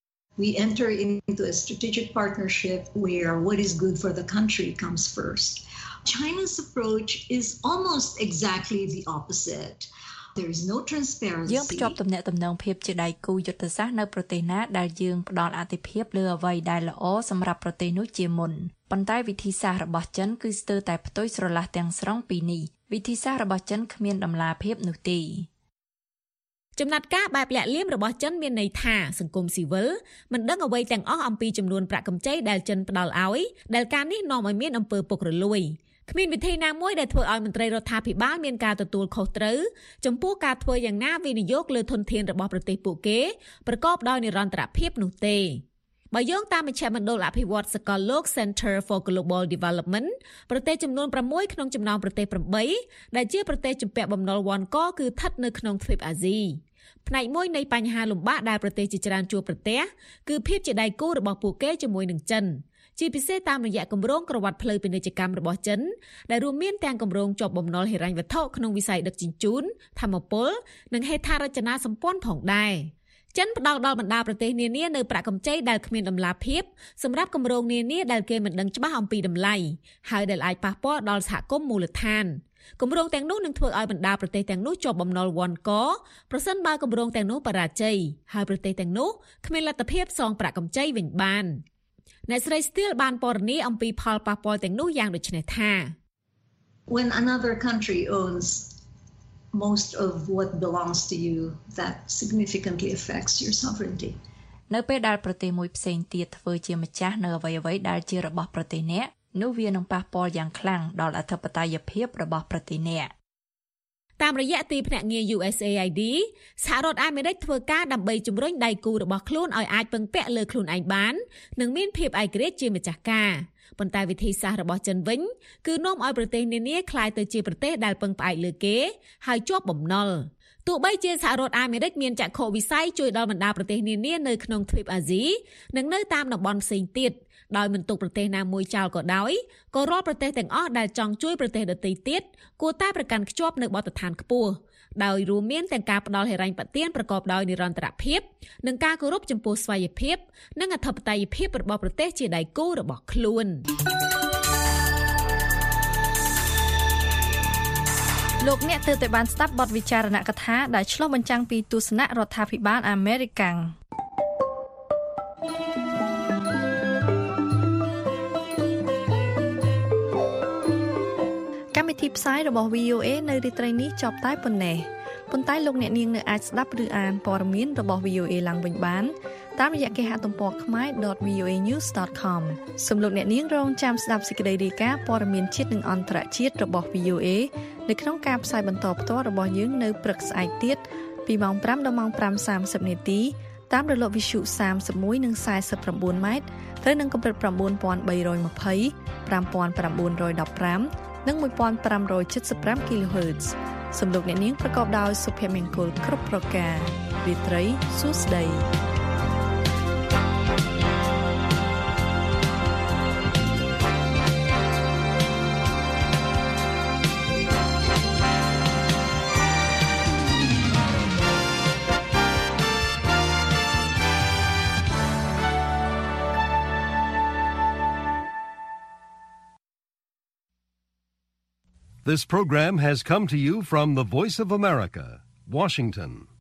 We enter into a strategic partnership where what is good for the country comes first. China's approach is almost exactly the opposite. There is no transparency. យើងភ្ជាប់ទំនាក់ទំនងភាពជាដៃគូយុទ្ធសាស្ត្រនៅប្រទេសណាដែលយើងផ្ដល់អាទិភាពលើអ្វីដែលល្អសម្រាប់ប្រទេសនោះជាមុនប៉ុន្តែវិធីសាស្ត្ររបស់ចិនគឺស្ទើរតែផ្ទុយស្រឡះទាំងស្រុងពីនេះវិធីសាស្ត្ររបស់ចិនគ្មានតម្លាភាពនោះទេចំណាត់ការបែបលាក់លៀមរបស់ចិនមានន័យថាសង្គមស៊ីវិលមិនដឹងអ្វីទាំងអស់អំពីចំនួនប្រាក់កម្ចីដែលចិនផ្ដល់ឲ្យដែលការនេះនាំឲ្យមានអំពើពុករលួយគ្មានវិធីណាមួយដែលធ្វើឲ្យមន្ត្រីរដ្ឋាភិបាលមានការទទួលខុសត្រូវចំពោះការធ្វើយ៉ាងណាវិនិយោគលើធនធានរបស់ប្រទេសពួកគេប្រកបដោយនិរន្តរភាពនោះទេបើយោងតាមមជ្ឈមណ្ឌលអភិវឌ្ឍសកលលោក Center for Global Development ប្រទេសចំនួនប្រាំមួយក្នុងចំណោមប្រទេសប្រាំបីដែលជាប្រទេសជំពាក់បំណុលវ៉ាន់កគឺស្ថិតនៅក្នុងទ្វីបអាស៊ីផ្នែកមួយនៃបញ្ហាលំបាកដែលប្រទេសជាច្រើនជួបប្រទះគឺភាពជាដៃគូរបស់ពួកគេជាមួយនឹងចិនជាពិសេសតាមរយៈគម្រោងក្រវ៉ាត់ផ្លូវពាណិជ្ជកម្មរបស់ចិនដែលរួមមានទាំងគម្រោងជាប់បំណុលហិរញ្ញវត្ថុក្នុងវិស័យដឹកជញ្ជូនធម្មពលនិងហេដ្ឋារចនាសម្ព័ន្ធផងដែរចិនផ្ដល់ដល់បណ្ដាប្រទេសនានានៅប្រាក់កម្ចីដែលគ្មានតម្លាភាពសម្រាប់គម្រោងនានាដែលគេមិនដឹងច្បាស់អំពីតម្លៃហើយដែលអាចប៉ះពាល់ដល់សហគមន៍មូលដ្ឋានគម្រោងទាំងនោះនឹងធ្វើឲ្យបណ្ដាប្រទេសទាំងនោះជាប់បំណុលវ៉ាន់កប្រសិនបើគម្រោងទាំងនោះបរាជ័យហើយប្រទេសទាំងនោះគ្មានលទ្ធភាពសងប្រាក់កម្ចីវិញបានអ្នកស្រី Steele បានពណ៌នាអំពីផលប៉ះពាល់ទាំងនោះយ៉ាងដូចនេះថា When another country owns most of what belongs to you that significantly affects your sovereignty នៅពេលដែលប្រទេសមួយផ្សេងទៀតធ្វើជាម្ចាស់នៅអ្វីៗដែលជារបស់ប្រទេសអ្នកនោះវានឹងប៉ះពាល់យ៉ាងខ្លាំងដល់អធិបតេយ្យភាពរបស់ប្រទេសអ្នកតាមរយៈទីភ្នាក់ងារ U S A I D សហរដ្ឋអាមេរិកធ្វើការដើម្បីជំរុញដៃគូរបស់ខ្លួនឲ្យអាចពឹងពាក់លើខ្លួនឯងបាននិងមានភាពឯករាជ្យជាម្ចាស់ការប៉ុន្តែវិធីសាស្ត្ររបស់ចិនវិញគឺនាំឲ្យប្រទេសនានាក្លាយទៅជាប្រទេសដែលពឹងផ្អែកលើគេហើយជាប់បំណុលទោះបីជាសហរដ្ឋអាមេរិកមានចក្ខុវិស័យជួយដល់បណ្ដាប្រទេសនានានៅក្នុងទ្វីបអាស៊ីនិងនៅតាមតំបន់ផ្សេងទៀតដោយមិនទុកប្រទេសណាមួយចោលក៏ដោយក៏រាល់ប្រទេសទាំងអស់ដែលចង់ជួយប្រទេសដទៃទៀតគួរតែប្រកាន់ខ្ជាប់នូវបទដ្ឋានខ្ពស់ដោយរួមមានទាំងការផ្ដល់ហិរញ្ញប្បទានប្រកបដោយនិរន្តរភាពនិងការគោរពចំពោះស្វ័យភាពនិងអធិបតេយ្យភាពរបស់ប្រទេសជាដៃគូរបស់ខ្លួនលោកអ្នកទើបតែបានស្ដាប់បទវិចារណកថាដែលឆ្លុះបញ្ចាំងពីទស្សនៈរដ្ឋាភិបាលអាមេរិកកាំងកម្មវិធីផ្សាយរបស់ V O A នៅរាត្រីនេះចប់តែប៉ុណ្ណេះប៉ុន្តែលោកអ្នកនាងនៅអាចស្ដាប់ឬអានព័ត៌មានរបស់ V O A ឡើងវិញបានតាមរយៈគេហទំព័រ khmae dot v o a news dot com សូមលោកអ្នកនាងរងចាំស្ដាប់សេចក្តីរាយការណ៍ព័ត៌មានជាតិនិងអន្តរជាតិរបស់ V O A នៅក្នុងការផ្សាយបន្តផ្ទាល់របស់យើងនៅព្រឹកស្អែកទៀតពីម៉ោង ប្រាំ ដល់ម៉ោង ប្រាំសាមសិប នាទីតាមរលកវិទ្យុសាមសិបមួយនិងសាយសិបប្រាំបួនម៉ែត្រត្រូវនឹងកម្រិត៩,៣២០ ៥,៩១៥ និងmột nghìn năm trăm bảy mươi lăm គីឡូហឺតซ์ សំលោកអ្នកនាងប្រកបដោយសុភមង្គលគ្រប់ប្រការរាត្រីសួស្តី This program has come to you from the Voice of America, Washington.